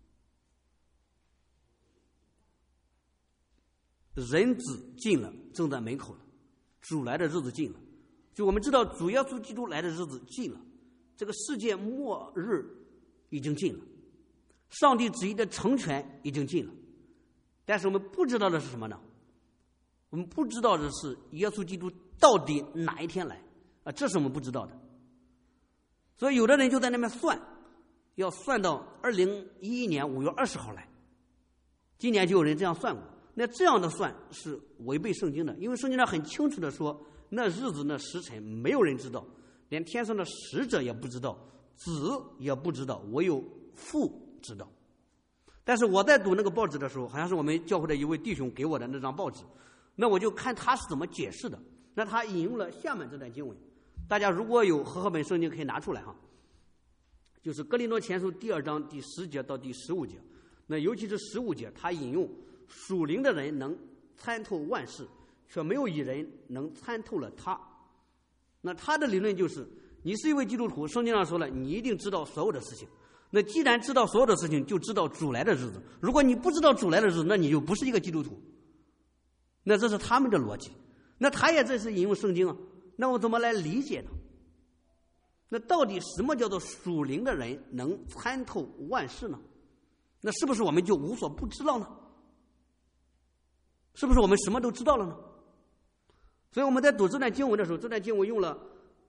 人子近了，正在门口了，主来的日子近了。就我们知道主耶稣基督来的日子近了，这个世界末日已经近了，上帝旨意的成全已经近了。但是我们不知道的是什么呢？我们不知道的是耶稣基督到底哪一天来啊，这是我们不知道的。所以有的人就在那边算，要算到2011年5月20号来。今年就有人这样算过，那这样的算是违背圣经的，因为圣经上很清楚的说，那日子那时辰没有人知道，连天上的使者也不知道，子也不知道，唯有父知道。但是我在读那个报纸的时候，好像是我们教会的一位弟兄给我的那张报纸，那我就看他是怎么解释的。那他引用了下面这段经文，大家如果有和合本圣经可以拿出来哈，就是哥林多前书第2章第10节到第15节。那尤其是15节，他引用属灵的人能参透万事，却没有一人能参透了他。那他的理论就是，你是一位基督徒，圣经上说了，你一定知道所有的事情。那既然知道所有的事情，就知道主来的日子。如果你不知道主来的日子，那你就不是一个基督徒。那这是他们的逻辑。那他也这是引用圣经啊，那我怎么来理解呢？那到底什么叫做属灵的人能参透万事呢？那是不是我们就无所不知道呢？是不是我们什么都知道了呢？所以我们在读这段经文的时候，这段经文用了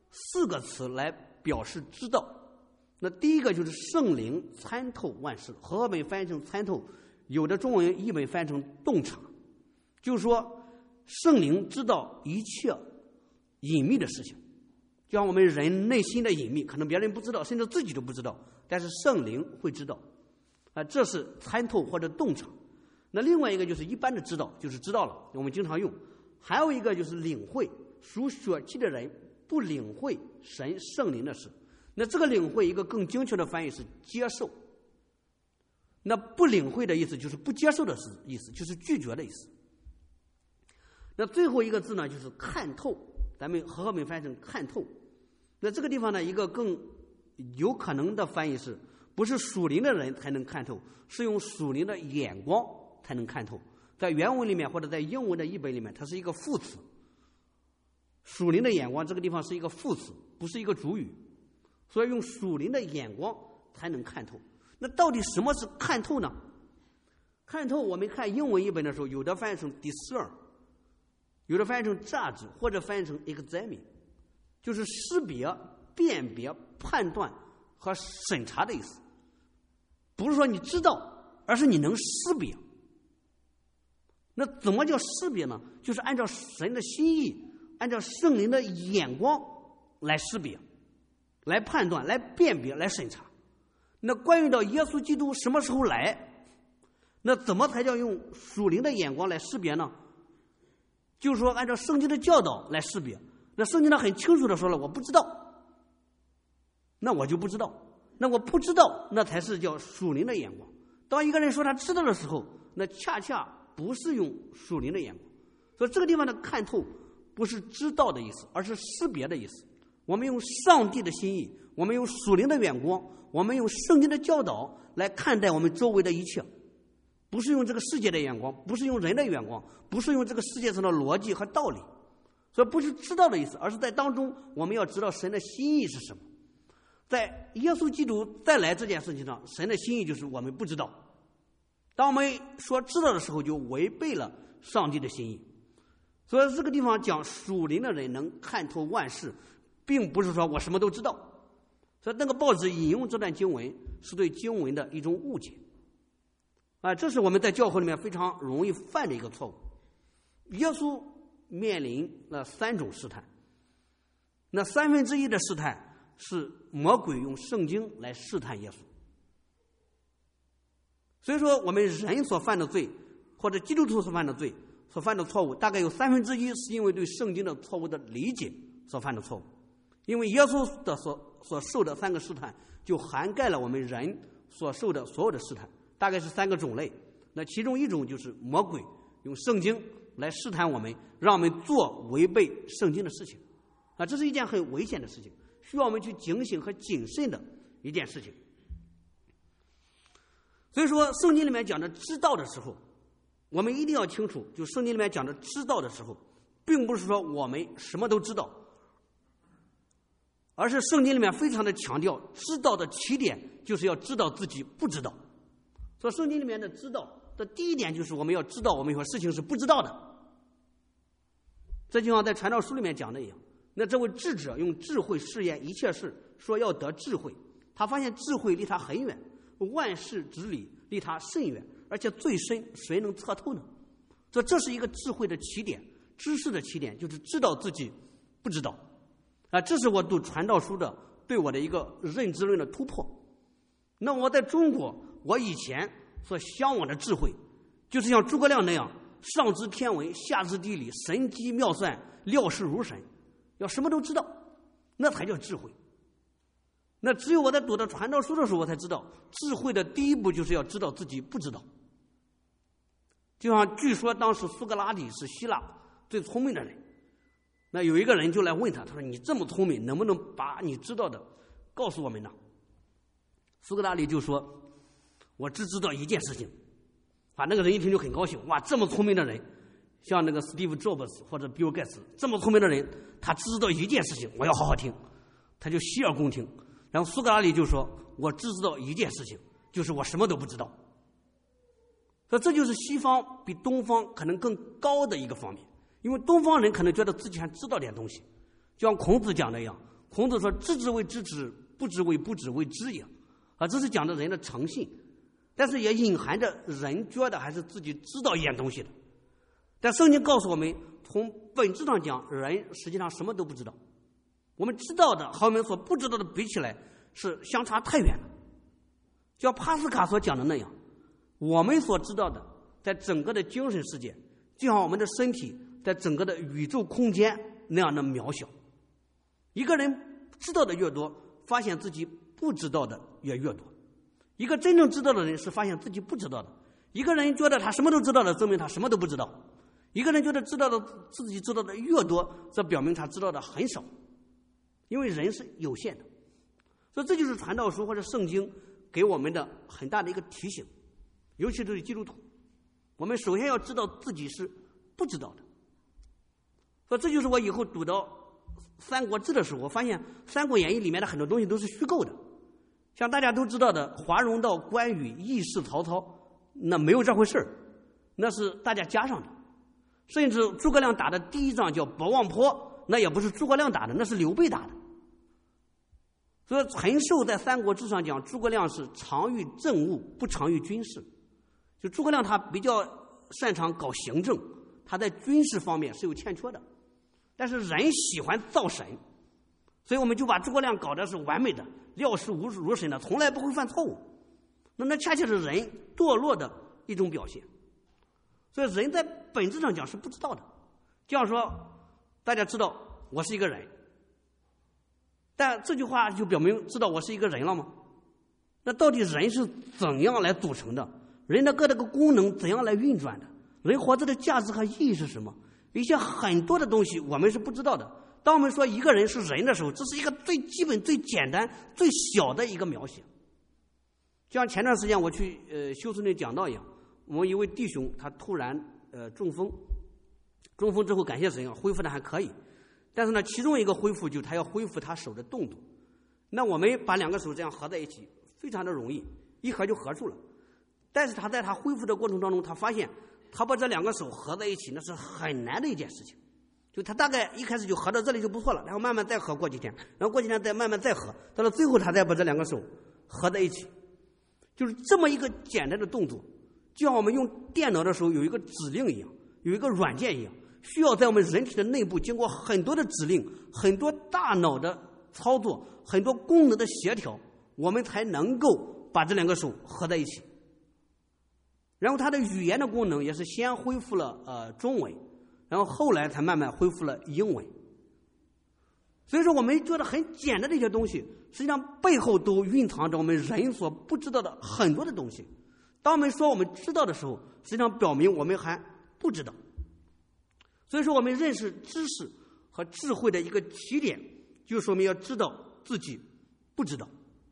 4个词来表示知道。那第一个就是圣灵参透万事，和合本翻译成参透，有的中文译本翻译成洞察，就是说圣灵知道一切隐秘的事情，就像我们人内心的隐秘，可能别人不知道，甚至自己都不知道，但是圣灵会知道啊，这是参透或者洞察。那另外一个就是一般的知道，就是知道了，我们经常用。还有一个就是领会，属血气的人不领会神圣灵的事。那这个领会一个更精确的翻译是接受。那不领会的意思就是不接受的意思，就是拒绝的意思。那最后一个字呢，就是看透，咱们和合本翻译成看透。那这个地方呢，一个更有可能的翻译是，不是属灵的人才能看透，是用属灵的眼光才能看透。在原文里面或者在英文的译本里面，它是一个副词。属灵的眼光这个地方是一个副词，不是一个主语，所以用属灵的眼光才能看透。那到底什么是看透呢？看透我们看英文译本的时候，有的翻译成 discern， 有的翻译成 judge， 或者翻译成 examine， 就是识别、辨别、判断和审查的意思。不是说你知道，而是你能识别。那怎么叫识别呢？就是按照神的心意，按照圣灵的眼光来识别，来判断，来辨别，来审查。那关于到耶稣基督什么时候来，那怎么才叫用属灵的眼光来识别呢？就是说按照圣经的教导来识别。那圣经上很清楚的说了，我不知道，那我就不知道。那我不知道，那才是叫属灵的眼光。当一个人说他知道的时候，那恰恰不是用属灵的眼光。所以这个地方的看透不是知道的意思，而是识别的意思。我们用上帝的心意，我们用属灵的眼光，我们用圣经的教导来看待我们周围的一切，不是用这个世界的眼光，不是用人的眼光，不是用这个世界上的逻辑和道理。所以不是知道的意思，而是在当中我们要知道神的心意是什么。在耶稣基督再来这件事情上，神的心意就是我们不知道。当我们说知道的时候，就违背了上帝的心意。所以这个地方讲属灵的人能看透万事，并不是说我什么都知道， 所以那个报纸引用这段经文是对经文的一种误解这是我们在教会里面非常容易犯的一个错误。耶稣面临了3种试探，那1/3的试探是魔鬼用圣经来试探耶稣。所以说我们人所犯的罪，或者基督徒所犯的罪，所犯的错误，大概有1/3是因为对圣经的错误的理解所犯的错误。因为耶稣的所受的3个试探就涵盖了我们人所受的所有的试探，大概是3个种类。那其中一种就是魔鬼用圣经来试探我们，让我们做违背圣经的事情这是一件很危险的事情，需要我们去警醒和谨慎的一件事情。所以说圣经里面讲的知道的时候，我们一定要清楚，就圣经里面讲的知道的时候，并不是说我们什么都知道，而是圣经里面非常的强调知道的起点就是要知道自己不知道。所以圣经里面的知道的第一点就是我们要知道我们有事情是不知道的。这就像在传道书里面讲的一样，那这位智者用智慧试验一切事，说要得智慧，他发现智慧离他很远，万事之理离他甚远，而且最深谁能测透呢？所以这是一个智慧的起点，知识的起点就是知道自己不知道这是我读传道书的对我的一个认知论的突破。那我在中国，我以前所向往的智慧就是像诸葛亮那样，上知天文，下知地理，神机妙算，料事如神，要什么都知道，那才叫智慧。那只有我在读到传道书的时候，我才知道智慧的第一步就是要知道自己不知道。就像据说当时苏格拉底是希腊最聪明的人，那有一个人就来问他，他说你这么聪明，能不能把你知道的告诉我们呢？苏格拉底就说，我只知道一件事情。那个人一听就很高兴，哇，这么聪明的人，像那个 Steve Jobs 或者比尔盖茨这么聪明的人，他只知道一件事情，我要好好听。他就洗耳恭听。然后苏格拉底就说，我只知道一件事情，就是我什么都不知道。所以这就是西方比东方可能更高的一个方面，因为东方人可能觉得自己还知道点东西，就像孔子讲的一样，孔子说知之为知之，不知为不知，为知也这是讲的人的诚信，但是也隐含着人觉得还是自己知道一点东西的。但圣经告诉我们，从本质上讲，人实际上什么都不知道。我们知道的和我们所不知道的比起来是相差太远了。就像帕斯卡所讲的那样，我们所知道的在整个的精神世界，就像我们的身体在整个的宇宙空间那样的渺小。一个人知道的越多，发现自己不知道的也越多。一个真正知道的人是发现自己不知道的。一个人觉得他什么都知道的，证明他什么都不知道。一个人觉得知道的自己知道的越多，这表明他知道的很少。因为人是有限的，所以这就是传道书或者圣经给我们的很大的一个提醒，尤其对基督徒，我们首先要知道自己是不知道的。所以这就是我以后读到三国志的时候，我发现三国演义里面的很多东西都是虚构的。像大家都知道的华容道、关羽、义士曹操，那没有这回事儿，那是大家加上的。甚至诸葛亮打的第一仗叫博望坡，那也不是诸葛亮打的，那是刘备打的。所以陈寿在三国志上讲，诸葛亮是长于政务，不长于军事。就诸葛亮他比较擅长搞行政，他在军事方面是有欠缺的。但是人喜欢造神，所以我们就把诸葛亮搞的是完美的，料事如神的，从来不会犯错误。那恰恰是人堕落的一种表现。所以人在本质上讲是不知道的。这样说，大家知道我是一个人，但这句话就表明知道我是一个人了吗？那到底人是怎样来组成的？人的各个功能怎样来运转的？人活着的价值和意义是什么？一些很多的东西我们是不知道的。当我们说一个人是人的时候，这是一个最基本、最简单、最小的一个描写。就像前段时间我去休斯顿讲道一样，我们一位弟兄他突然中风之后感谢神恢复的还可以，但是呢，其中一个恢复就是他要恢复他手的动作。那我们把两个手这样合在一起，非常的容易，一合就合住了。但是他在他恢复的过程当中，他发现他把这两个手合在一起，那是很难的一件事情。 就他大概一开始就合到这里就不错了，然后慢慢再合过几天，然后过几天再慢慢再合，到了最后他再把这两个手合在一起，就是这么一个简单的动作，就像我们用电脑的时候有一个指令一样，有一个软件一样，需要在我们人体的内部经过很多的指令，很多大脑的操作，很多功能的协调，我们才能够把这两个手合在一起。然后它的语言的功能也是先恢复了中文，然后后来才慢慢恢复了英文。所以说我们觉得很简单的一些东西，实际上背后都蕴藏着我们人所不知道的很多的东西。当我们说我们知道的时候，实际上表明我们还不知道。所以说我们认识知识和智慧的一个起点，就是我们要知道自己不知道。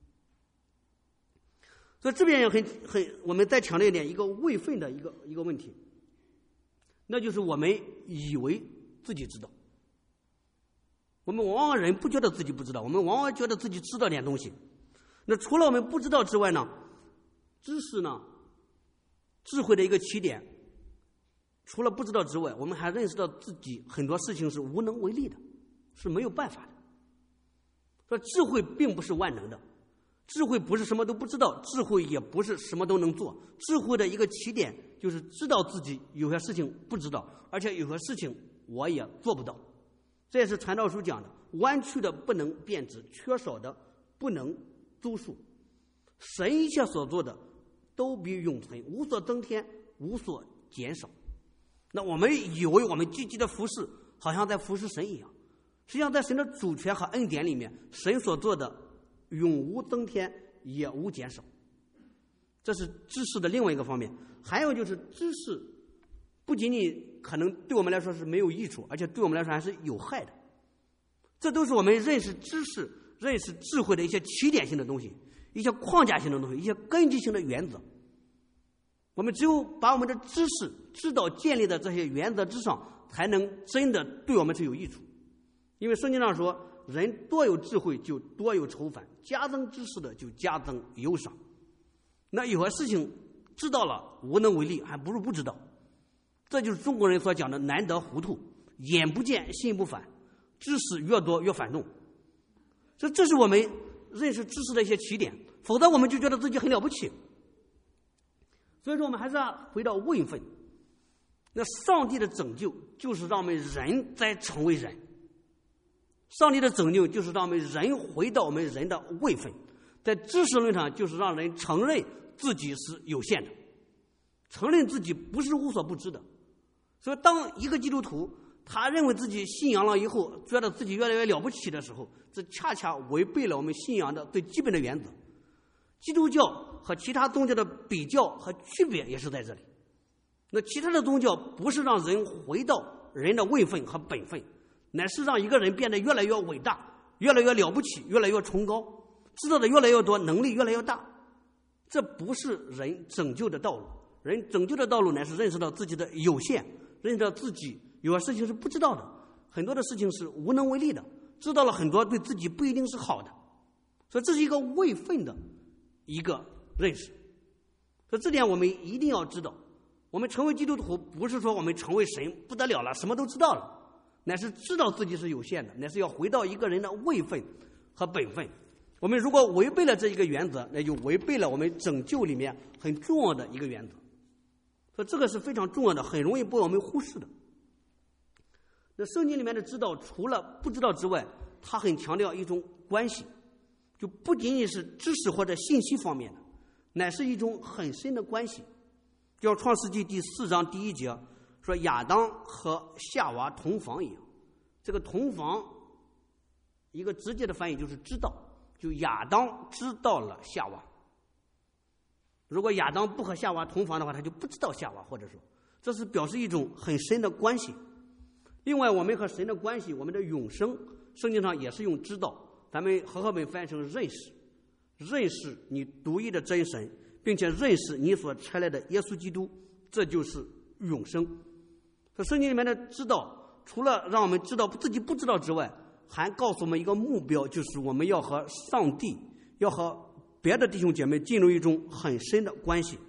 所以这边也我们再强调一点，一个位分的一个问题，那就是我们以为自己知道。我们往往人不觉得自己不知道，我们往往觉得自己知道点东西。那除了我们不知道之外呢，知识呢，智慧的一个起点，除了不知道之外，我们还认识到自己很多事情是无能为力的，是没有办法的。说智慧并不是万能的，智慧不是什么都不知道，智慧也不是什么都能做。智慧的一个起点就是知道自己有些事情不知道，而且有些事情我也做不到。这也是传道书讲的，弯曲的不能变直，缺少的不能周数。神一切所做的都比永存，无所增添，无所减少。那我们以为我们积极的服侍好像在服侍神一样，实际上在神的主权和恩典里面，神所做的永无增添，也无减少。这是知识的另外一个方面。还有就是知识不仅仅可能对我们来说是没有益处，而且对我们来说还是有害的。这都是我们认识知识、认识智慧的一些起点性的东西，一些框架性的东西，一些根基性的原则。我们只有把我们的知识、知道建立在这些原则之上，才能真的对我们是有益处。因为圣经上说，人多有智慧就多有愁烦，加增知识的就加增忧伤。那有些事情知道了无能为力，还不如不知道。这就是中国人所讲的难得糊涂，眼不见心不烦，知识越多越反动。所以这是我们认识知识的一些起点，否则我们就觉得自己很了不起。所以说我们还是要回到位分。那上帝的拯救就是让我们人再成为人，上帝的拯救就是让我们人回到我们人的位分。在知识论上，就是让人承认自己是有限的，承认自己不是无所不知的。所以当一个基督徒他认为自己信仰了以后，觉得自己越来越了不起的时候，这恰恰违背了我们信仰的最基本的原则。基督教和其他宗教的比较和区别也是在这里。那其他的宗教不是让人回到人的位分和本分，乃是让一个人变得越来越伟大，越来越了不起，越来越崇高，知道的越来越多，能力越来越大。这不是人拯救的道路。人拯救的道路乃是认识到自己的有限，认识到自己有些事情是不知道的，很多的事情是无能为力的，知道了很多对自己不一定是好的。所以这是一个位分的一个认识。所以这点我们一定要知道，我们成为基督徒不是说我们成为神不得了了，什么都知道了，乃是知道自己是有限的，乃是要回到一个人的位分和本分。我们如果违背了这一个原则，那就违背了我们拯救里面很重要的一个原则。所以这个是非常重要的，很容易被我们忽视的。那圣经里面的知道，除了不知道之外，它很强调一种关系，就不仅仅是知识或者信息方面的，乃是一种很深的关系。就像创世纪第4章第1节说，亚当和夏娃同房一样。这个同房一个直接的翻译就是知道，就亚当知道了夏娃。如果亚当不和夏娃同房的话，他就不知道夏娃，或者说这是表示一种很深的关系。另外我们和神的关系，我们的永生，圣经上也是用知道，咱们和合本翻译成认识，认识你独一的真神，并且认识你所差来的耶稣基督，这就是永生。这圣经里面的知道，除了让我们知道自己不知道之外，还告诉我们一个目标，就是我们要和上帝，要和别的弟兄姐妹进入一种很深的关系。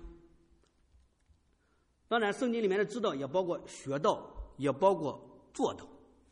当然圣经里面的知道也包括学道，也包括做到。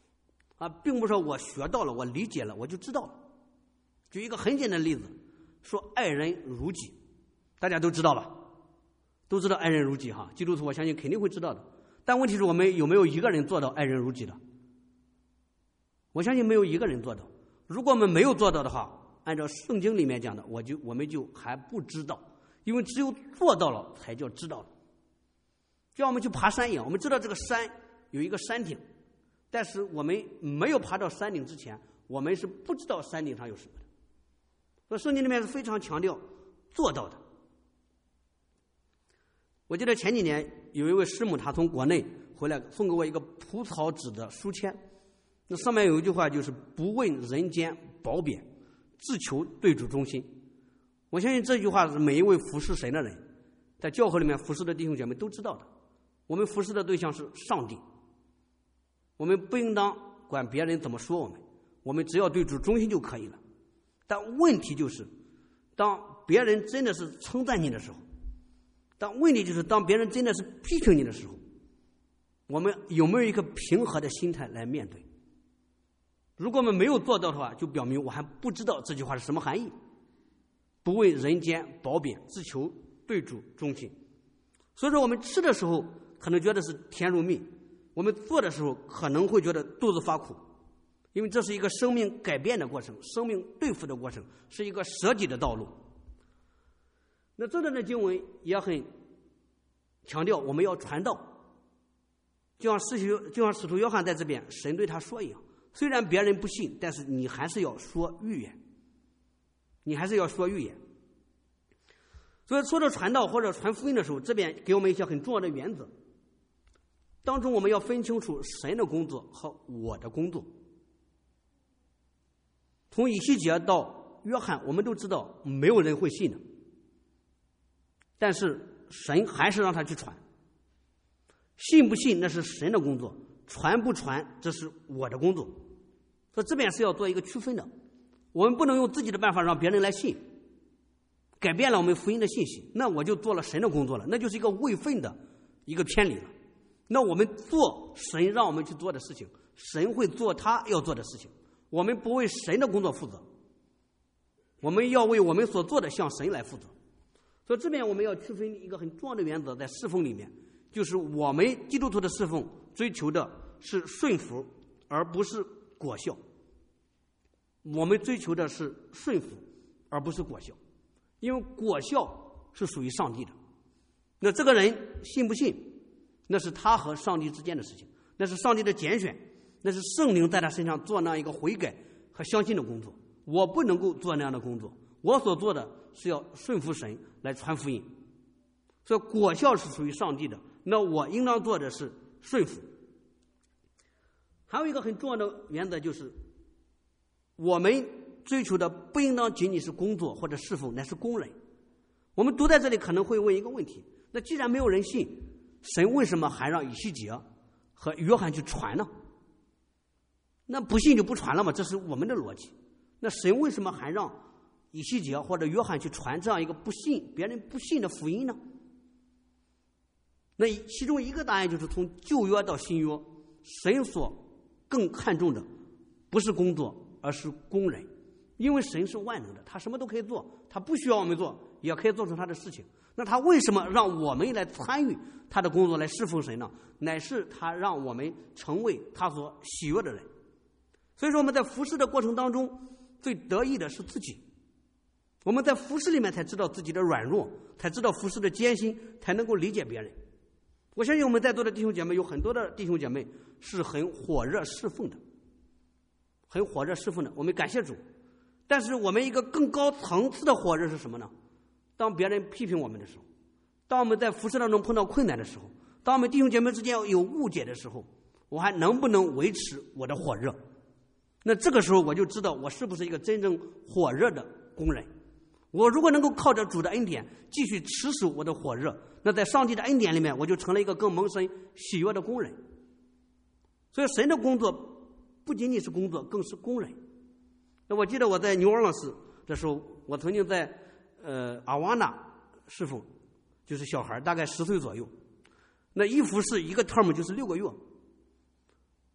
并不是说我学到了，我理解了，我就知道了。举一个很简单的例子，说爱人如己，大家都知道吧？都知道爱人如己哈，基督徒我相信肯定会知道的。但问题是我们有没有一个人做到爱人如己的？我相信没有一个人做到。如果我们没有做到的话，按照圣经里面讲的，我们就还不知道，因为只有做到了才叫知道了。就像我们去爬山一样，我们知道这个山有一个山顶，但是我们没有爬到山顶之前，我们是不知道山顶上有什么的。所以圣经里面是非常强调做到的。我记得前几年有一位师母，她从国内回来送给我一个蒲草纸的书签，那上面有一句话，就是不问人间褒贬，只求对主忠心。我相信这句话是每一位服侍神的人，在教会里面服侍的弟兄姐妹都知道的。我们服侍的对象是上帝，我们不应当管别人怎么说我们，我们只要对主忠心就可以了。但问题就是，当别人真的是称赞你的时候，当别人真的是批评你的时候，我们有没有一个平和的心态来面对？如果我们没有做到的话，就表明我还不知道这句话是什么含义。不为人间褒贬，只求对主忠心。所以说我们吃的时候可能觉得是甜如蜜，我们做的时候可能会觉得肚子发苦，因为这是一个生命改变的过程，生命对付的过程，是一个舍己的道路。那这段的经文也很强调我们要传道，就像使徒约翰在这边神对他说一样，虽然别人不信，但是你还是要说预言，所以说到传道或者传福音的时候，这边给我们一些很重要的原则，当中我们要分清楚神的工作和我的工作。从以西结到约翰，我们都知道没有人会信的，但是神还是让他去传。信不信那是神的工作，传不传这是我的工作。所以这边是要做一个区分的，我们不能用自己的办法让别人来信，改变了我们福音的信息，那我就做了神的工作了，那就是一个位分的一个偏离了。那我们做神让我们去做的事情，神会做他要做的事情，我们不为神的工作负责，我们要为我们所做的向神来负责。所以这边我们要区分一个很重要的原则，在侍奉里面，就是我们基督徒的侍奉追求的是顺服，而不是果效。我们追求的是顺服，而不是果效，因为果效是属于上帝的。那这个人信不信，那是他和上帝之间的事情，那是上帝的拣选，那是圣灵在他身上做那样一个悔改和相信的工作。我不能够做那样的工作，我所做的是要顺服神来传福音。所以果效是属于上帝的，那我应当做的是顺服。还有一个很重要的原则，就是我们追求的不应当仅仅是工作或者侍奉，乃是工人。我们读在这里可能会问一个问题，那既然没有人信，神为什么还让以西结和约翰去传呢？那不信就不传了嘛，这是我们的逻辑。那神为什么还让以西结或者约翰去传这样一个别人不信的福音呢？那其中一个答案就是从旧约到新约，神所更看重的不是工作，而是工人。因为神是万能的，他什么都可以做，他不需要我们做也可以做出他的事情。那他为什么让我们来参与他的工作来侍奉神呢？乃是他让我们成为他所喜悦的人。所以说我们在服侍的过程当中，最得意的是自己。我们在服侍里面才知道自己的软弱，才知道服侍的艰辛，才能够理解别人。我相信我们在座的弟兄姐妹有很多的弟兄姐妹是很火热侍奉的，我们感谢主。但是我们一个更高层次的火热是什么呢？当别人批评我们的时候，当我们在服侍当中碰到困难的时候，当我们弟兄姐妹之间有误解的时候，我还能不能维持我的火热？那这个时候我就知道我是不是一个真正火热的工人。我如果能够靠着主的恩典继续持守我的火热，那在上帝的恩典里面，我就成了一个更蒙神喜悦的工人。所以神的工作不仅仅是工作，更是工人。那我记得我在纽尔良市的时候，我曾经在阿瓦纳侍奉，就是小孩大概10岁左右。那一服侍一个 term 就是6个月。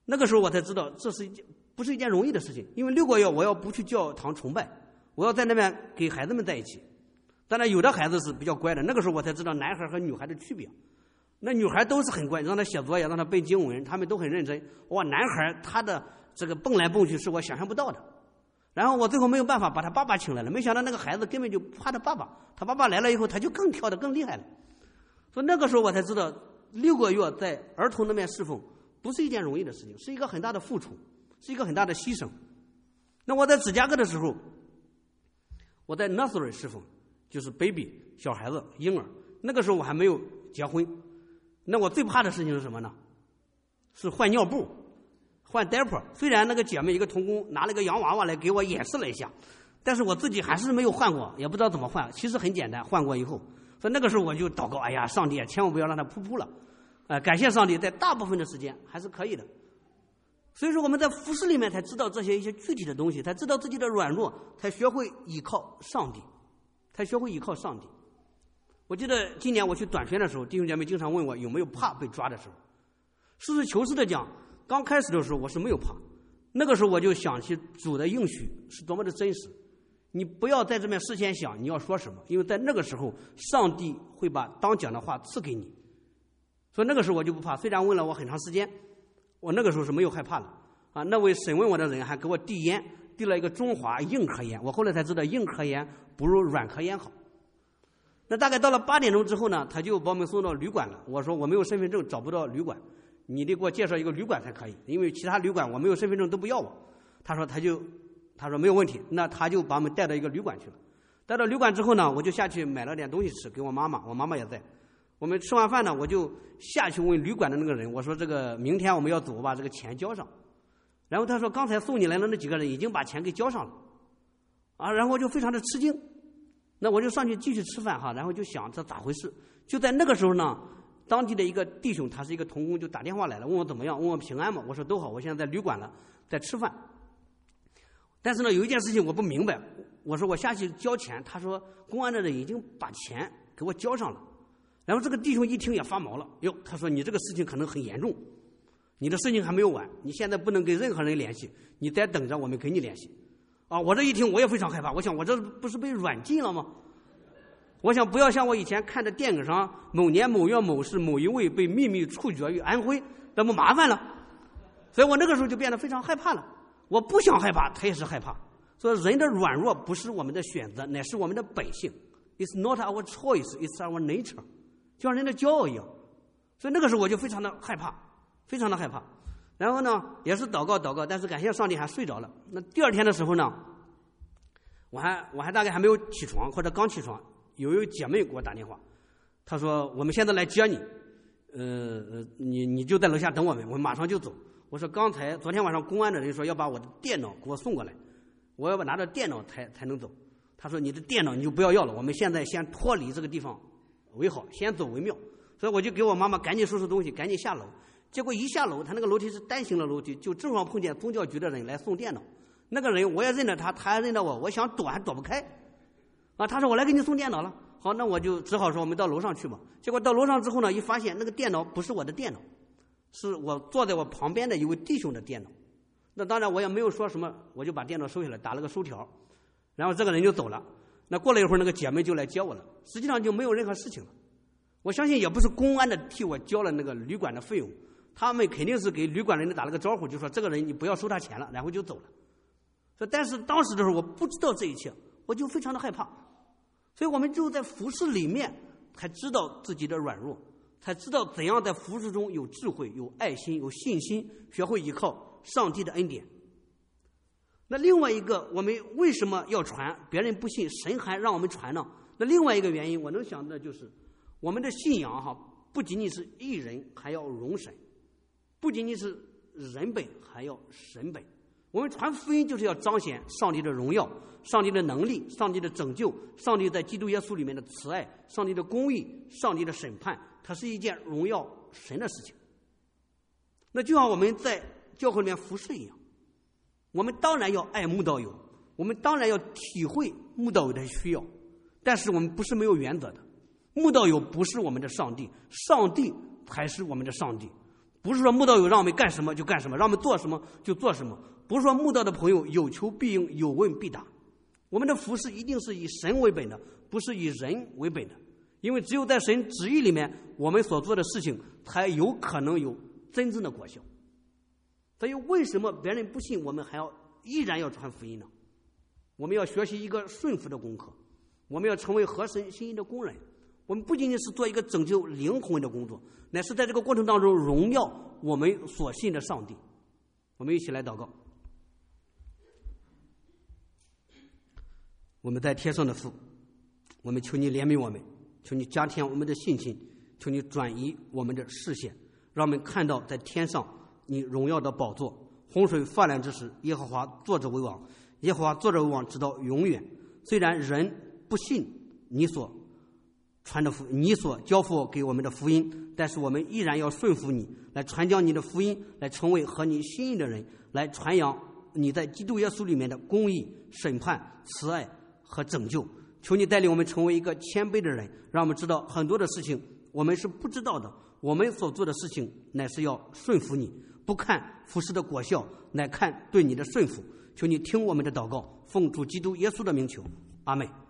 那个时候我才知道这不是一件容易的事情，因为6个月我要不去教堂崇拜，我要在那边给孩子们在一起。当然有的孩子是比较乖的，那个时候我才知道男孩和女孩的区别。那女孩都是很乖，让她写作业，让她背经文，他们都很认真。哇，男孩他的这个蹦来蹦去是我想象不到的。然后我最后没有办法把他爸爸请来了，没想到那个孩子根本就怕他爸爸，他爸爸来了以后他就更跳得更厉害了。所以那个时候我才知道6个月在儿童那边侍奉不是一件容易的事情，是一个很大的付出，是一个很大的牺牲。那我在芝加哥的时候，我在 nursery 侍奉，就是 baby 小孩子婴儿，那个时候我还没有结婚。那我最怕的事情是什么呢？是换尿布，换 diaper。虽然那个姐妹一个童工拿了个洋娃娃来给我演示了一下，但是我自己还是没有换过，也不知道怎么换。其实很简单，换过以后，所以那个时候我就祷告，哎呀，上帝千万不要让他噗噗了。感谢上帝，在大部分的时间还是可以的。所以说我们在服事里面才知道这些一些具体的东西，才知道自己的软弱，才学会依靠上帝，才学会依靠上帝。我记得今年我去短宣的时候，弟兄姐妹经常问我有没有怕被抓的时候。实事求是的讲，刚开始的时候我是没有怕，那个时候我就想起主的应许是多么的真实。你不要在这边事先想你要说什么，因为在那个时候上帝会把当讲的话赐给你。所以那个时候我就不怕，虽然问了我很长时间，我那个时候是没有害怕的啊。那位审问我的人还给我递烟，递了一个中华硬壳烟，我后来才知道硬壳烟不如软壳烟好。那大概到了8点钟之后呢，他就把我们送到旅馆了。我说我没有身份证，找不到旅馆，你得给我介绍一个旅馆才可以，因为其他旅馆我没有身份证都不要我。他说没有问题，那他就把我们带到一个旅馆去了。带到旅馆之后呢，我就下去买了点东西吃给我妈妈，我妈妈也在。我们吃完饭呢，我就下去问旅馆的那个人，我说这个明天我们要走，我把这个钱交上。然后他说刚才送你来的那几个人已经把钱给交上了啊。然后我就非常的吃惊，那我就上去继续吃饭哈，然后就想这咋回事。就在那个时候呢，当地的一个弟兄，他是一个童工，就打电话来了，问我怎么样，问我平安吗？我说都好，我现在在旅馆了，在吃饭。但是呢，有一件事情我不明白，我说我下去交钱，他说公安的人已经把钱给我交上了。然后这个弟兄一听也发毛了，哟，他说你这个事情可能很严重，你的事情还没有完，你现在不能跟任何人联系，你再等着我们跟你联系。啊，我这一听我也非常害怕，我想我这不是被软禁了吗？我想不要像我以前看的电影上某年某月某时某一位被秘密处决于安徽，那么麻烦了。所以我那个时候就变得非常害怕了。我不想害怕，他也是害怕。所以人的软弱不是我们的选择，乃是我们的本性。It's not our choice, it's our nature。就像人的骄傲一样。所以那个时候我就非常的害怕，非常的害怕。然后呢也是祷告，但是感谢上帝还睡着了。那第二天的时候呢，我还大概还没有起床，或者刚起床，有一位姐妹给我打电话，她说我们现在来接你，你就在楼下等我们，我们马上就走。我说昨天晚上公安的人说要把我的电脑给我送过来，我要拿着电脑才能走。他说你的电脑你就不要了，我们现在先脱离这个地方为好，先走为妙。所以我就给我妈妈赶紧收拾东西，赶紧下楼。结果一下楼，他那个楼梯是单行的楼梯，就正好碰见宗教局的人来送电脑。那个人我也认得他，他还认得我，我想躲还躲不开啊。他说我来给你送电脑了。好，那我就只好说我们到楼上去吧。结果到楼上之后呢，一发现那个电脑不是我的电脑，是我坐在我旁边的一位弟兄的电脑。那当然我也没有说什么，我就把电脑收下来，打了个收条，然后这个人就走了。那过了一会儿，那个姐妹就来接我了，实际上就没有任何事情了。我相信也不是公安的替我交了那个旅馆的费用，他们肯定是给旅馆人打了个招呼，就说这个人你不要收他钱了，然后就走了。但是当时的时候我不知道这一切，我就非常的害怕。所以我们只有在服事里面才知道自己的软弱，才知道怎样在服事中有智慧、有爱心、有信心，学会依靠上帝的恩典。那另外一个，我们为什么要传？别人不信，神还让我们传呢？那另外一个原因，我能想的就是我们的信仰不仅仅是一人，还要容神；不仅仅是人本，还要神本。我们传福音就是要彰显上帝的荣耀、上帝的能力、上帝的拯救、上帝在基督耶稣里面的慈爱、上帝的公义、上帝的审判，它是一件荣耀神的事情。那就像我们在教会里面服事一样，我们当然要爱慕道友，我们当然要体会慕道友的需要，但是我们不是没有原则的。慕道友不是我们的上帝，上帝才是我们的上帝。 不是说慕道友让我们干什么就干什么，让我们做什么就做什么，不是说慕道的朋友有求必应，有问必答。我们的服事一定是以神为本的，不是以人为本的，因为只有在神旨意里面，我们所做的事情才有可能有真正的果效。所以为什么别人不信，我们还依然要传福音呢？我们要学习一个顺服的功课，我们要成为合神心意的工人。我们不仅仅是做一个拯救灵魂的工作，乃是在这个过程当中荣耀我们所信的上帝。我们一起来祷告。我们在天上的父，我们求你怜悯我们，求你加添我们的信心，求你转移我们的视线，让我们看到在天上你荣耀的宝座，洪水泛滥之时，耶和华坐着为王，耶和华坐着为王直到永远。虽然人不信你所传的福，你所交付给我们的福音，但是我们依然要顺服你，来传讲你的福音，来成为合你心意的人，来传扬你在基督耶稣里面的公义、审判、慈爱和拯救。求你带领我们成为一个谦卑的人，让我们知道很多的事情我们是不知道的，我们所做的事情乃是要顺服你，不看服事的果效，乃看对你的顺服。求你听我们的祷告，奉主基督耶稣的名求，阿们。